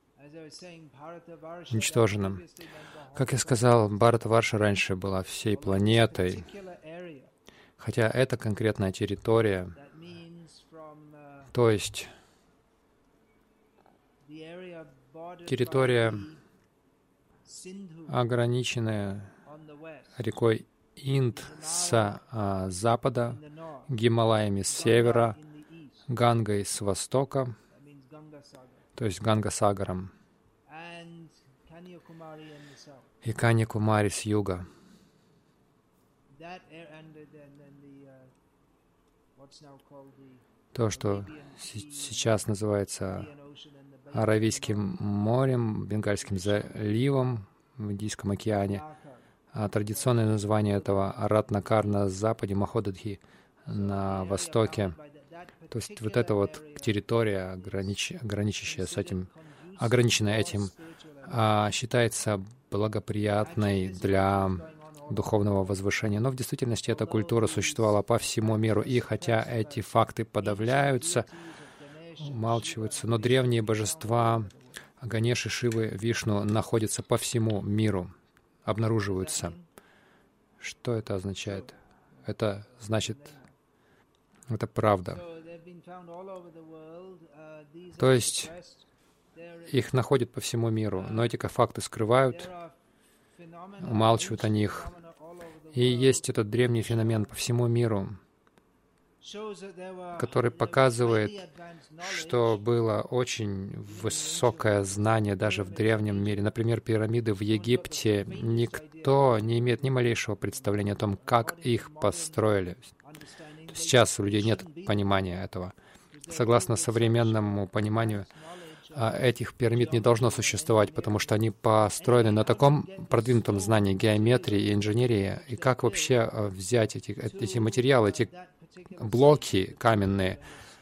Speaker 1: уничтожено. Как я сказал, Бхаратаварша раньше была всей планетой, хотя это конкретная территория, то есть территория, ограниченная рекой Инд с а, запада, Гималаями с севера, Гангой с востока, то есть Ганга-сагаром, и Каньякумари с юга. То, что сейчас называется Аравийским морем, Бенгальским заливом в Индийском океане, а традиционное название этого Ратнакар на западе, Маходадхи на востоке. То есть вот эта вот территория, огранич... ограничивающая с этим, ограниченная этим, а, считается благоприятной для духовного возвышения. Но в действительности эта культура существовала по всему миру. И хотя эти факты подавляются, умалчиваются, но древние божества Ганеши, Шивы, Вишну находятся по всему миру, обнаруживаются. Что это означает? Это значит, это правда. То есть их находят по всему миру, но эти факты скрывают, умалчивают о них. И есть этот древний феномен по всему миру, который показывает, что было очень высокое знание даже в древнем мире. Например, пирамиды в Египте. Никто не имеет ни малейшего представления о том, как их построили. Сейчас у людей нет понимания этого. Согласно современному пониманию, этих пирамид не должно существовать, потому что они построены на таком продвинутом знании геометрии и инженерии. И как вообще взять эти, эти материалы, эти блоки каменные?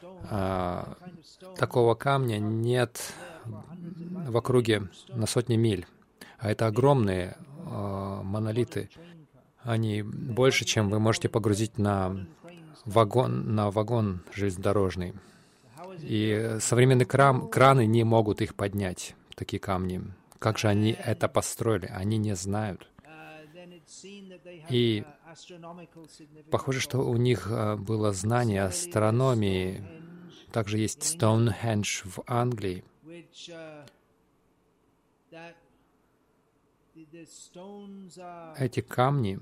Speaker 1: Такого камня нет в округе на сотни миль. А это огромные монолиты. Они больше, чем вы можете погрузить на вагон, на вагон железнодорожный. И современные кран, краны не могут их поднять, такие камни. Как же они это построили? Они не знают. И похоже, что у них было знание астрономии. Также есть Стоунхендж в Англии. Эти камни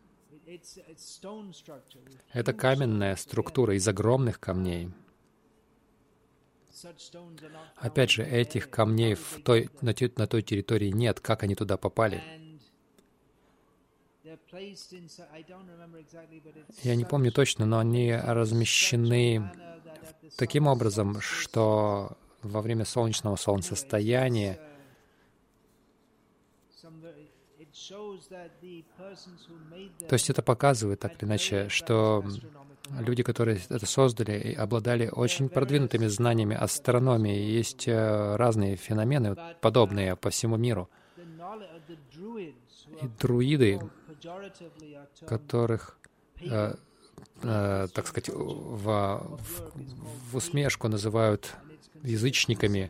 Speaker 1: — это каменная структура из огромных камней. Опять же, этих камней в той, на, той, на той территории нет. Как они туда попали? Я не помню точно, но они размещены таким образом, что во время солнечного солнцестояния то есть это показывает, так или иначе, что люди, которые это создали, обладали очень продвинутыми знаниями астрономии. Есть разные феномены, подобные по всему миру. И друиды, которых, э, э, так сказать, в, в, в усмешку называют язычниками,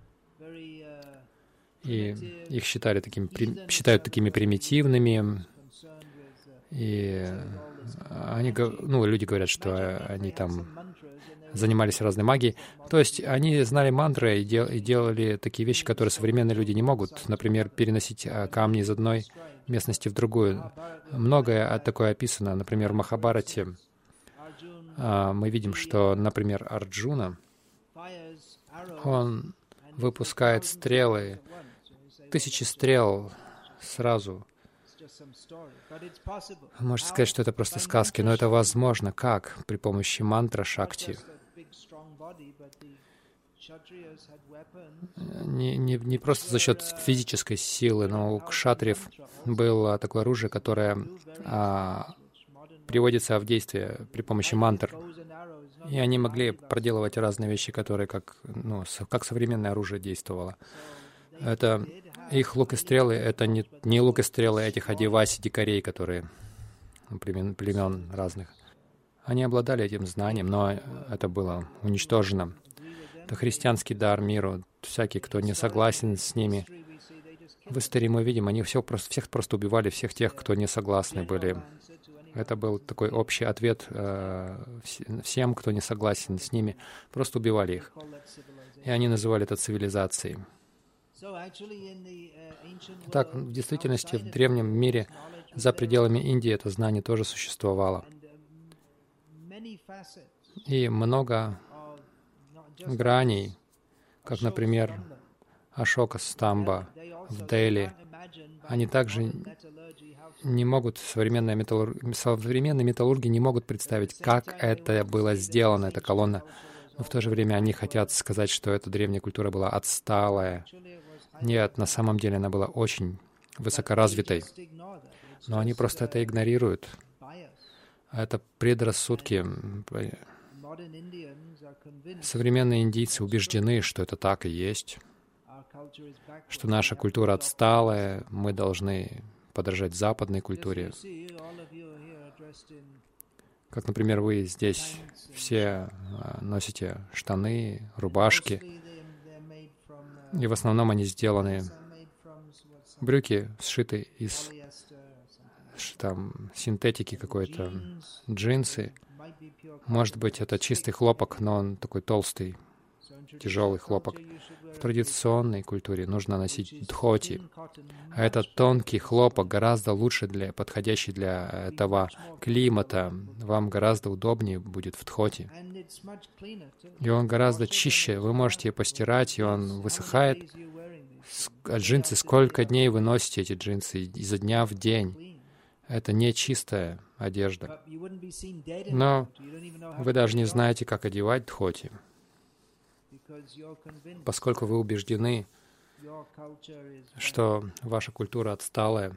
Speaker 1: и их считали такими, считают такими примитивными, и они, ну, люди говорят, что они там занимались разной магией. То есть они знали мантры и, дел, и делали такие вещи, которые современные люди не могут. Например, переносить камни из одной местности в другую. Многое такое описано. Например, в Махабхарате мы видим, что, например, Арджуна, он выпускает стрелы, тысячи стрел сразу. Можете сказать, что это просто сказки, но это возможно. Как? При помощи мантра Шакти. Не, не, не просто за счет физической силы, но у кшатриев было такое оружие, которое а, приводится в действие при помощи мантр. И они могли проделывать разные вещи, которые как, ну, как современное оружие действовало. Это их лук и стрелы, это не, не лук и стрелы этих адиваси, дикарей, которые племен, племен разных. Они обладали этим знанием, но это было уничтожено. Это христианский дар миру. Всякий, кто не согласен с ними. В истории мы видим, они все просто, всех просто убивали, всех тех, кто не согласны были. Это был такой общий ответ э, всем, кто не согласен с ними. Просто убивали их. И они называли это цивилизацией. Так, в действительности, в древнем мире, за пределами Индии, это знание тоже существовало. И много граней, как, например, Ашока Стамба в Дели, они также не могут, современные, металлур... современные металлурги не могут представить, как это было сделано, эта колонна. Но в то же время они хотят сказать, что эта древняя культура была отсталая. Нет, на самом деле она была очень высокоразвитой. Но они просто это игнорируют. Это предрассудки. Современные индийцы убеждены, что это так и есть, что наша культура отсталая, мы должны подражать западной культуре. Как, например, вы здесь все носите штаны, рубашки, и в основном они сделаны, брюки сшиты из там, синтетики какой-то, джинсы. Может быть, это чистый хлопок, но он такой толстый, тяжелый хлопок. В традиционной культуре нужно носить дхоти. А этот тонкий хлопок гораздо лучше, для, подходящий для этого климата. Вам гораздо удобнее будет в дхоти. И он гораздо чище. Вы можете постирать, и он высыхает. А джинсы, сколько дней вы носите эти джинсы? Изо дня в день. Это не чистая одежда. Но вы даже не знаете, как одевать дхоти, поскольку вы убеждены, что ваша культура отсталая.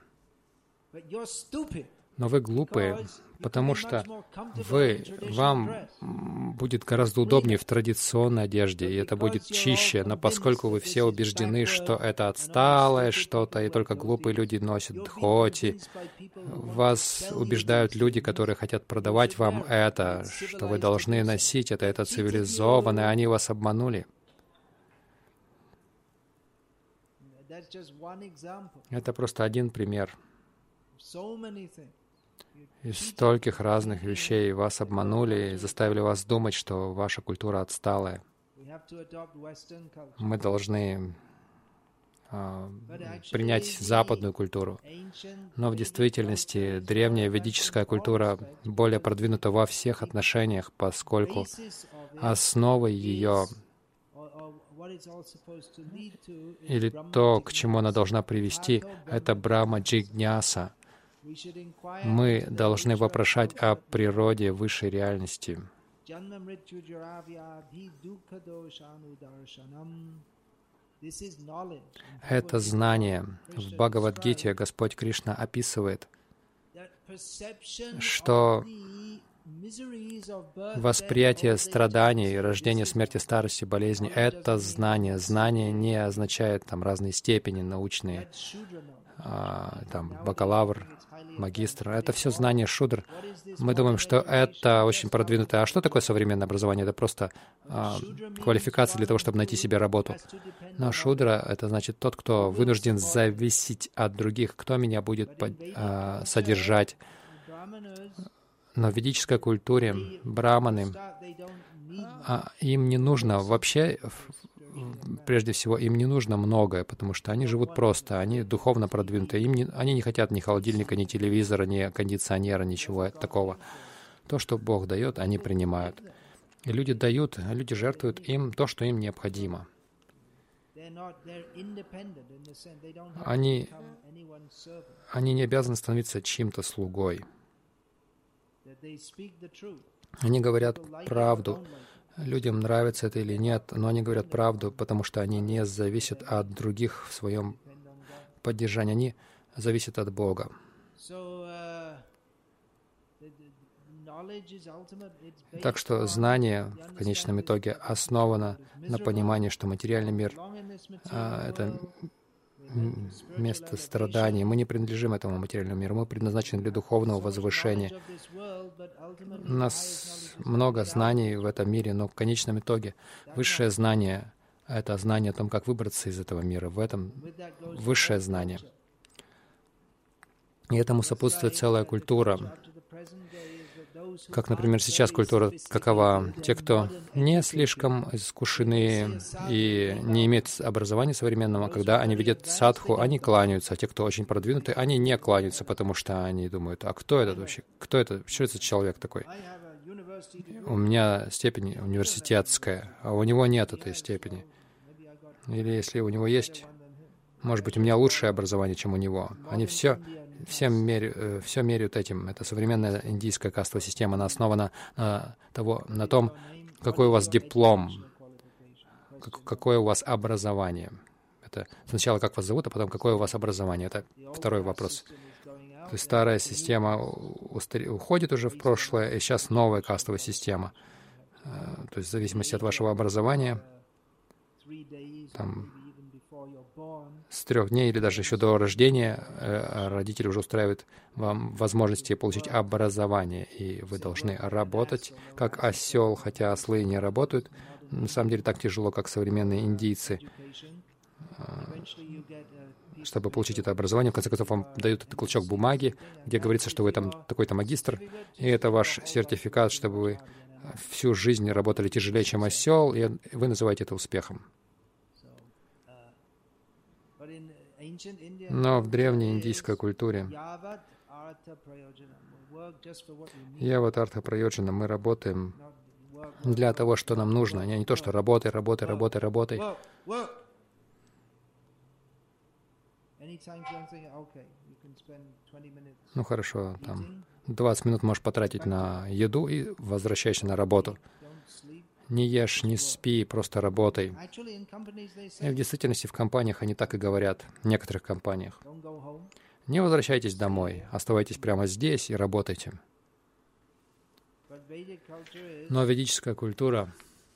Speaker 1: Но вы глупые, потому что вы, вам будет гораздо удобнее в традиционной одежде, и это будет чище. Но поскольку вы все убеждены, что это отсталое что-то, и только глупые люди носят дхоти, вас убеждают люди, которые хотят продавать вам это, что вы должны носить это, это цивилизованное, они вас обманули. Это просто один пример из стольких разных вещей. Вас обманули и заставили вас думать, что ваша культура отсталая. Мы должны а, принять западную культуру. Но в действительности древняя ведическая культура более продвинута во всех отношениях, поскольку основой ее или то, к чему она должна привести, это Брахма-джигняса. Мы должны вопрошать о природе высшей реальности. Это знание. В Бхагавад-гите Господь Кришна описывает, что восприятие страданий, рождения, смерти, старости, болезни — это знание. Знание не означает там разные степени научные, а, там бакалавр, магистр. Это все знание шудр. Мы думаем, что это очень продвинутое. А что такое современное образование? Это просто а, квалификация для того, чтобы найти себе работу. Но шудра — это значит тот, кто вынужден зависеть от других, кто меня будет под, а, содержать. Но в ведической культуре браманы, а, им не нужно вообще, прежде всего, им не нужно многое, потому что они живут просто, они духовно продвинуты, им не, они не хотят ни холодильника, ни телевизора, ни кондиционера, ничего такого. То, что Бог дает, они принимают. И люди дают, люди жертвуют им то, что им необходимо. Они, они не обязаны становиться чьим-то слугой. Они говорят правду. Людям нравится это или нет, но они говорят правду, потому что они не зависят от других в своем поддержании. Они зависят от Бога. Так что знание в конечном итоге основано на понимании, что материальный мир а, — это место страданий. Мы не принадлежим этому материальному миру, мы предназначены для духовного возвышения. У нас много знаний в этом мире, но в конечном итоге высшее знание — это знание о том, как выбраться из этого мира. В этом высшее знание. И этому сопутствует целая культура. Как, например, сейчас культура какова? Те, кто не слишком искушены и не имеют образования современного, когда они видят садху, они кланяются, а те, кто очень продвинуты, они не кланяются, потому что они думают: а кто этот вообще? Кто это? Что это за человек такой? У меня степень университетская, а у него нет этой степени. Или если у него есть, может быть, у меня лучшее образование, чем у него. Они все... Всем меря, все меряют этим. Это современная индийская кастовая система. Она основана на, того, на том, какой у вас диплом, как, какое у вас образование. Это сначала как вас зовут, а потом какое у вас образование. Это второй вопрос. То есть старая система уходит уже в прошлое, и сейчас новая кастовая система. То есть в зависимости от вашего образования, там, с трех дней или даже еще до рождения родители уже устраивают вам возможности получить образование, и вы должны работать как осел, хотя ослы не работают. На самом деле так тяжело, как современные индийцы. Чтобы получить это образование, в конце концов, вам дают этот клочок бумаги, где говорится, что вы там такой-то магистр, и это ваш сертификат, чтобы вы всю жизнь работали тяжелее, чем осел, и вы называете это успехом. Но в древней индийской культуре яват арта прайоджана, мы работаем для того, что нам нужно, а не то, что работай, работай, работай, работай. Ну хорошо, там двадцать минут можешь потратить на еду и возвращайся на работу. Не ешь, не спи, просто работай. И в действительности в компаниях они так и говорят, в некоторых компаниях. Не возвращайтесь домой, оставайтесь прямо здесь и работайте. Но ведическая культура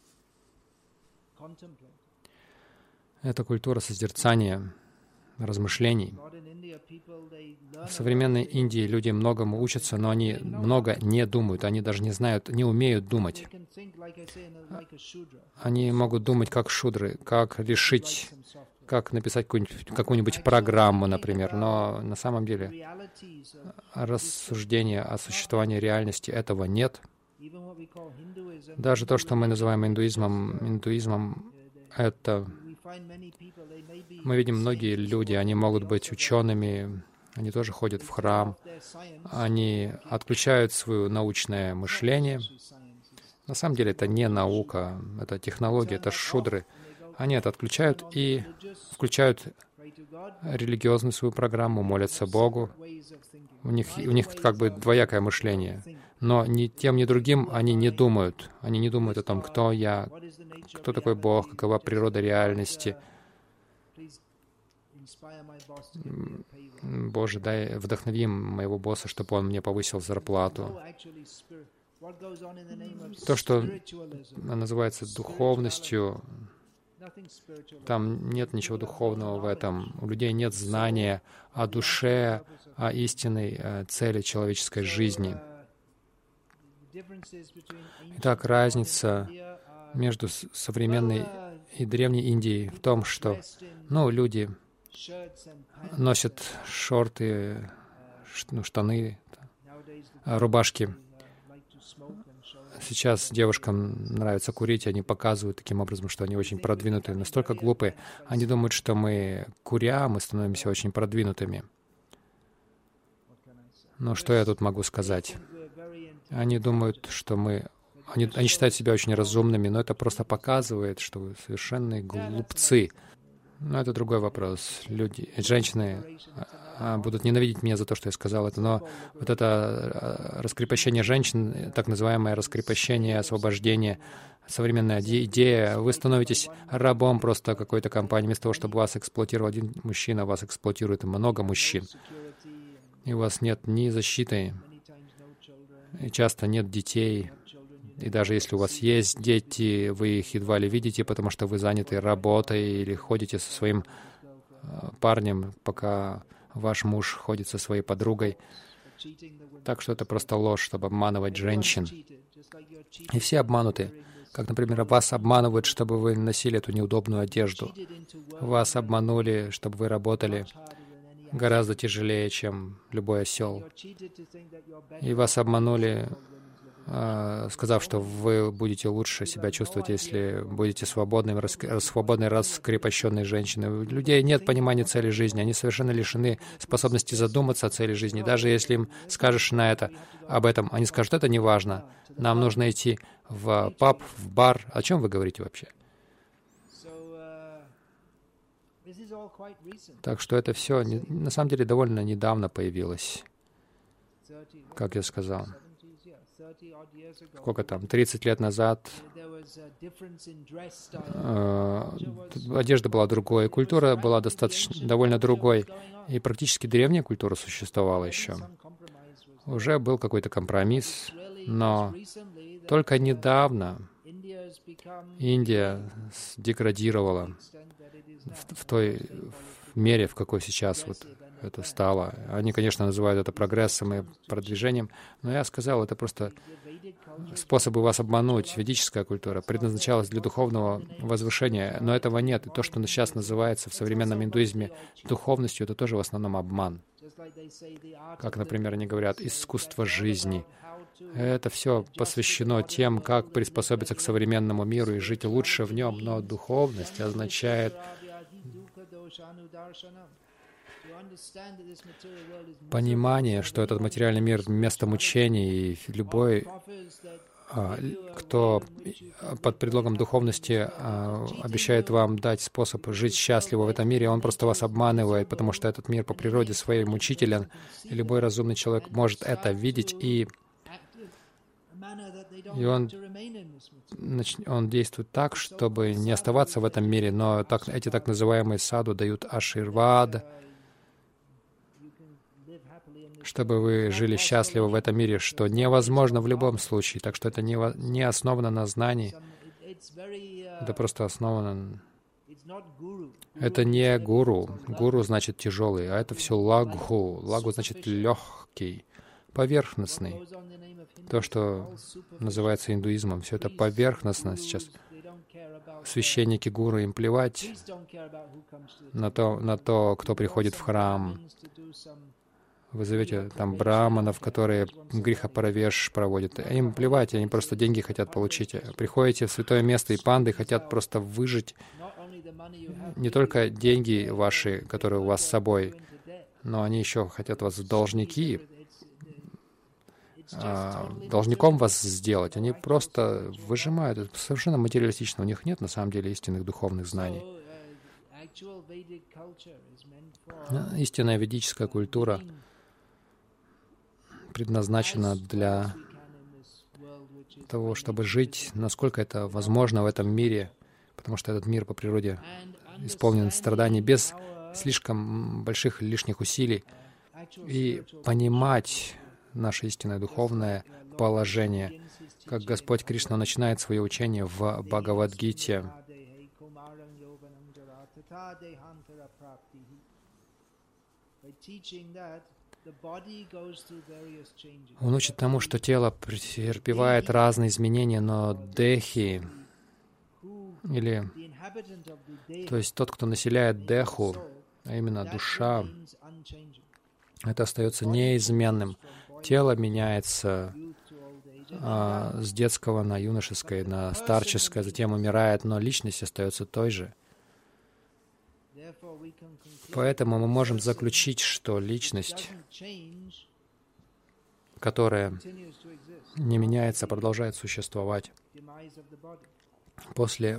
Speaker 1: — это культура созерцания, размышлений. В современной Индии люди многому учатся, но они много не думают, они даже не знают, не умеют думать. Они могут думать как шудры, как решить, как написать какую-нибудь, какую-нибудь программу, например, но на самом деле рассуждения о существовании реальности этого нет. Даже то, что мы называем индуизмом, индуизмом, это... Мы видим, многие люди, они могут быть учеными, они тоже ходят в храм, они отключают свое научное мышление. На самом деле это не наука, это технология, это шудры. Они это отключают и включают религиозную свою программу, молятся Богу. У них, у них как бы двоякое мышление. Но ни тем, ни другим они не думают. Они не думают о том, кто я, кто такой Бог, какова природа реальности. Боже, дай вдохнови моего босса, чтобы он мне повысил зарплату. То, что называется духовностью, там нет ничего духовного в этом. У людей нет знания о душе, о истинной цели человеческой жизни. Итак, разница между современной и древней Индией в том, что, ну, люди носят шорты, ну, штаны, рубашки. Сейчас девушкам нравится курить, они показывают таким образом, что они очень продвинутые, настолько глупые. Они думают, что мы, куря, мы становимся очень продвинутыми. Но что я тут могу сказать? Они думают, что мы... Они, они считают себя очень разумными, но это просто показывает, что вы совершенные глупцы. Но это другой вопрос. Люди, женщины будут ненавидеть меня за то, что я сказал это, но вот это раскрепощение женщин, так называемое раскрепощение, освобождение, современная идея, вы становитесь рабом просто какой-то компании. Вместо того, чтобы вас эксплуатировал один мужчина, вас эксплуатирует много мужчин. И у вас нет ни защиты, И часто нет детей. И даже если у вас есть дети, вы их едва ли видите, потому что вы заняты работой или ходите со своим парнем, пока ваш муж ходит со своей подругой. Так что это просто ложь, чтобы обманывать женщин. И все обмануты. Как, например, вас обманывают, чтобы вы носили эту неудобную одежду. Вас обманули, чтобы вы работали гораздо тяжелее, чем любой осел. И вас обманули, сказав, что вы будете лучше себя чувствовать, если будете свободной, свободной, раскрепощенной женщиной. У людей нет понимания цели жизни, они совершенно лишены способности задуматься о цели жизни. Даже если им скажешь на это, об этом, они скажут, это не важно, нам нужно идти в паб, в бар. О чем вы говорите вообще? Так что это все, на самом деле, довольно недавно появилось, как я сказал. Сколько там, тридцать лет назад э, одежда была другой, культура была достаточно, довольно другой, и практически древняя культура существовала еще. Уже был какой-то компромисс, но только недавно Индия деградировала в, в той мере, в какой сейчас вот это стало. Они, конечно, называют это прогрессом и продвижением, но я сказал, это просто способы вас обмануть. Ведическая культура предназначалась для духовного возвышения, но этого нет. И то, что сейчас называется в современном индуизме духовностью, это тоже в основном обман. Как, например, они говорят, искусство жизни. Это все посвящено тем, как приспособиться к современному миру и жить лучше в нем, но духовность означает понимание, что этот материальный мир — место мучений, и любой, кто под предлогом духовности обещает вам дать способ жить счастливо в этом мире, он просто вас обманывает, потому что этот мир по природе своей мучителен, и любой разумный человек может это видеть, и, и он, он действует так, чтобы не оставаться в этом мире, но так, эти так называемые саду дают аширвад, чтобы вы жили счастливо в этом мире, что невозможно в любом случае. Так что это не, не основано на знании. Это просто основано... Это не гуру. Гуру значит тяжелый, а это все лагху. Лагу значит легкий, поверхностный. То, что называется индуизмом, все это поверхностно сейчас. Священники, гуру, им плевать на то, на то, кто приходит в храм. Вы зовете там браманов, которые грехопаравеш проводят. Им плевать, они просто деньги хотят получить. Приходите в святое место, и панды хотят просто выжить не только деньги ваши, которые у вас с собой, но они еще хотят вас в должники, а, должником вас сделать. Они просто выжимают. Это совершенно материалистично. У них нет на самом деле истинных духовных знаний. Истинная ведическая культура предназначена для того, чтобы жить, насколько это возможно в этом мире, потому что этот мир по природе исполнен страданий без слишком больших лишних усилий, и понимать наше истинное духовное положение, как Господь Кришна начинает свое учение в Бхагавад-гите. Он учит тому, что тело претерпевает разные изменения, но дехи, или, то есть тот, кто населяет деху, а именно душа, это остается неизменным. Тело меняется а, с детского на юношеское, на старческое, затем умирает, но личность остается той же. Поэтому мы можем заключить, что личность, которая не меняется, продолжает существовать после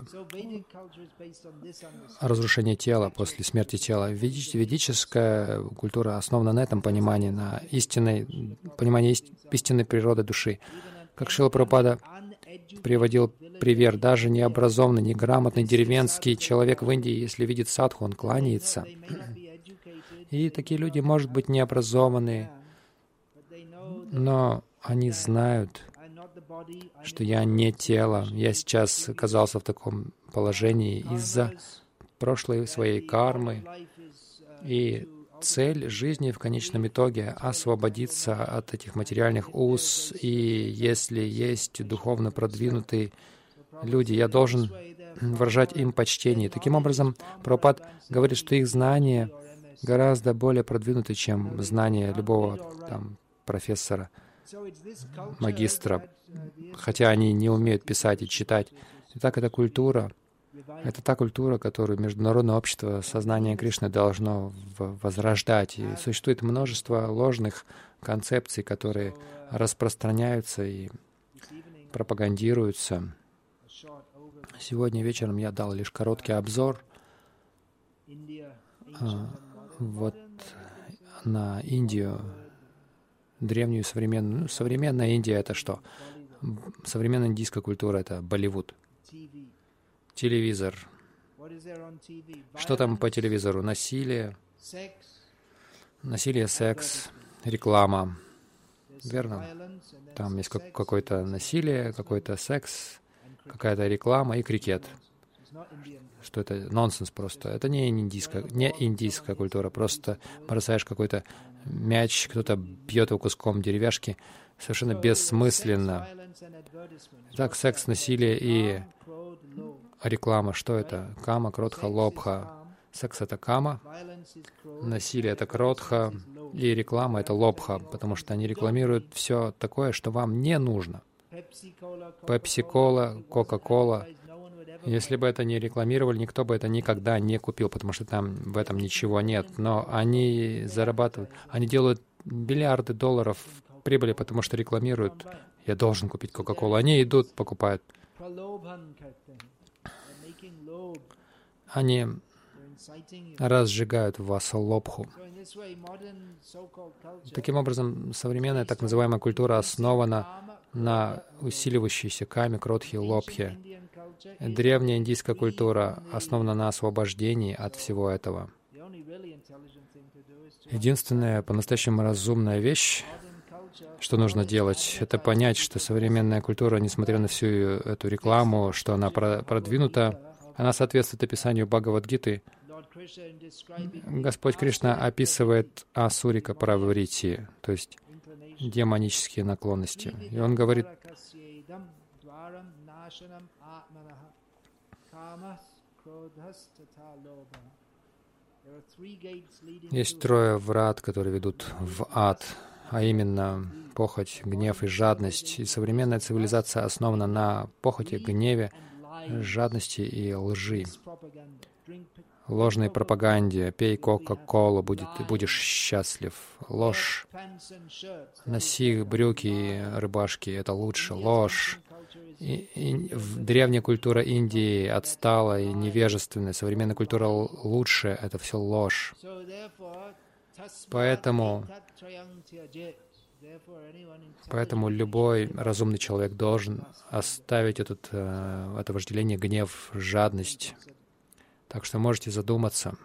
Speaker 1: разрушения тела, после смерти тела. Ведическая культура основана на этом понимании, на истинной, понимании истинной природы души. Как Шрила Прабхупада приводил пример, даже необразованный, неграмотный деревенский человек в Индии, если видит садху, он кланяется. И такие люди, может быть, необразованные, но они знают, что я не тело. Я сейчас оказался в таком положении из-за прошлой своей кармы. И цель жизни в конечном итоге — освободиться от этих материальных уз. И если есть духовно продвинутые люди, я должен выражать им почтение. Таким образом, Прабхупад говорит, что их знания гораздо более продвинуты, чем знания любого там профессора, магистра, хотя они не умеют писать и читать. Итак, эта культура, это та культура, которую международное общество сознания Кришны должно возрождать. И существует множество ложных концепций, которые распространяются и пропагандируются. Сегодня вечером я дал лишь короткий обзор а, вот на Индию, древнюю и современную. Ну, современная Индия — это что? Современная индийская культура — это Болливуд, телевизор. Что там по телевизору? Насилие, насилие, секс, реклама. Верно? Там есть как- какое-то насилие, какой-то секс, какая-то реклама и крикет. Что это? Нонсенс просто. Это не индийская, не индийская культура. Просто бросаешь какой-то мяч, кто-то бьет его куском деревяшки. Совершенно бессмысленно. Так, секс, насилие и реклама. Что это? Кама, кротха, лобха. Секс — это кама, насилие — это кротха, и реклама — это лобха, потому что они рекламируют все такое, что вам не нужно. Пепси-кола, кока-кола. Если бы это не рекламировали, никто бы это никогда не купил, потому что там в этом ничего нет. Но они зарабатывают, они делают миллиарды долларов прибыли, потому что рекламируют. Я должен купить кока-колу. Они идут, покупают. Они разжигают в вас лобху. Таким образом, современная так называемая культура основана на усиливающейся каме, кротхе, лобхе. Древняя индийская культура основана на освобождении от всего этого. Единственная по-настоящему разумная вещь, что нужно делать, это понять, что современная культура, несмотря на всю эту рекламу, что она продвинута, она соответствует описанию Бхагавад-гиты. Господь Кришна описывает асурика праврити, то есть демонические наклонности. И Он говорит, есть трое врат, которые ведут в ад, а именно похоть, гнев и жадность. И современная цивилизация основана на похоти, гневе, жадности и лжи, ложной пропаганде. Пей кока-колу, будет, будешь счастлив. Ложь. Носи брюки и рубашки, это лучше. Ложь. И, и древняя культура Индии отстала и невежественная. Современная культура лучше, это все ложь. Поэтому, поэтому любой разумный человек должен оставить этот, это вожделение, гнев, жадность. Так что можете задуматься.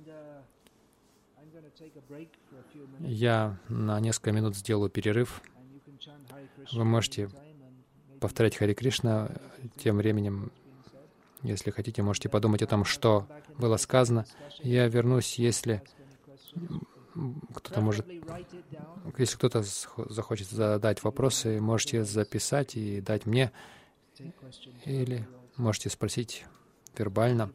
Speaker 1: Я на несколько минут сделаю перерыв. Вы можете повторять Харе Кришна. Тем временем, если хотите, можете подумать о том, что было сказано. Я вернусь, если кто-то может, если кто-то захочет задать вопросы, можете записать и дать мне, или можете спросить вербально.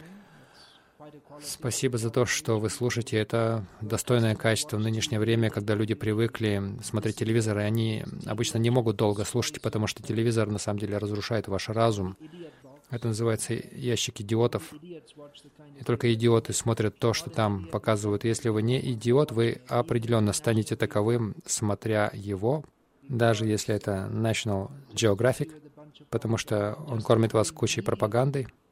Speaker 1: Спасибо за то, что вы слушаете. Это достойное качество в нынешнее время, когда люди привыкли смотреть телевизор, и они обычно не могут долго слушать, потому что телевизор на самом деле разрушает ваш разум. Это называется ящик идиотов. И только идиоты смотрят то, что там показывают. Если вы не идиот, вы определенно станете таковым, смотря его, даже если это National Geographic, потому что он кормит вас кучей пропагандой.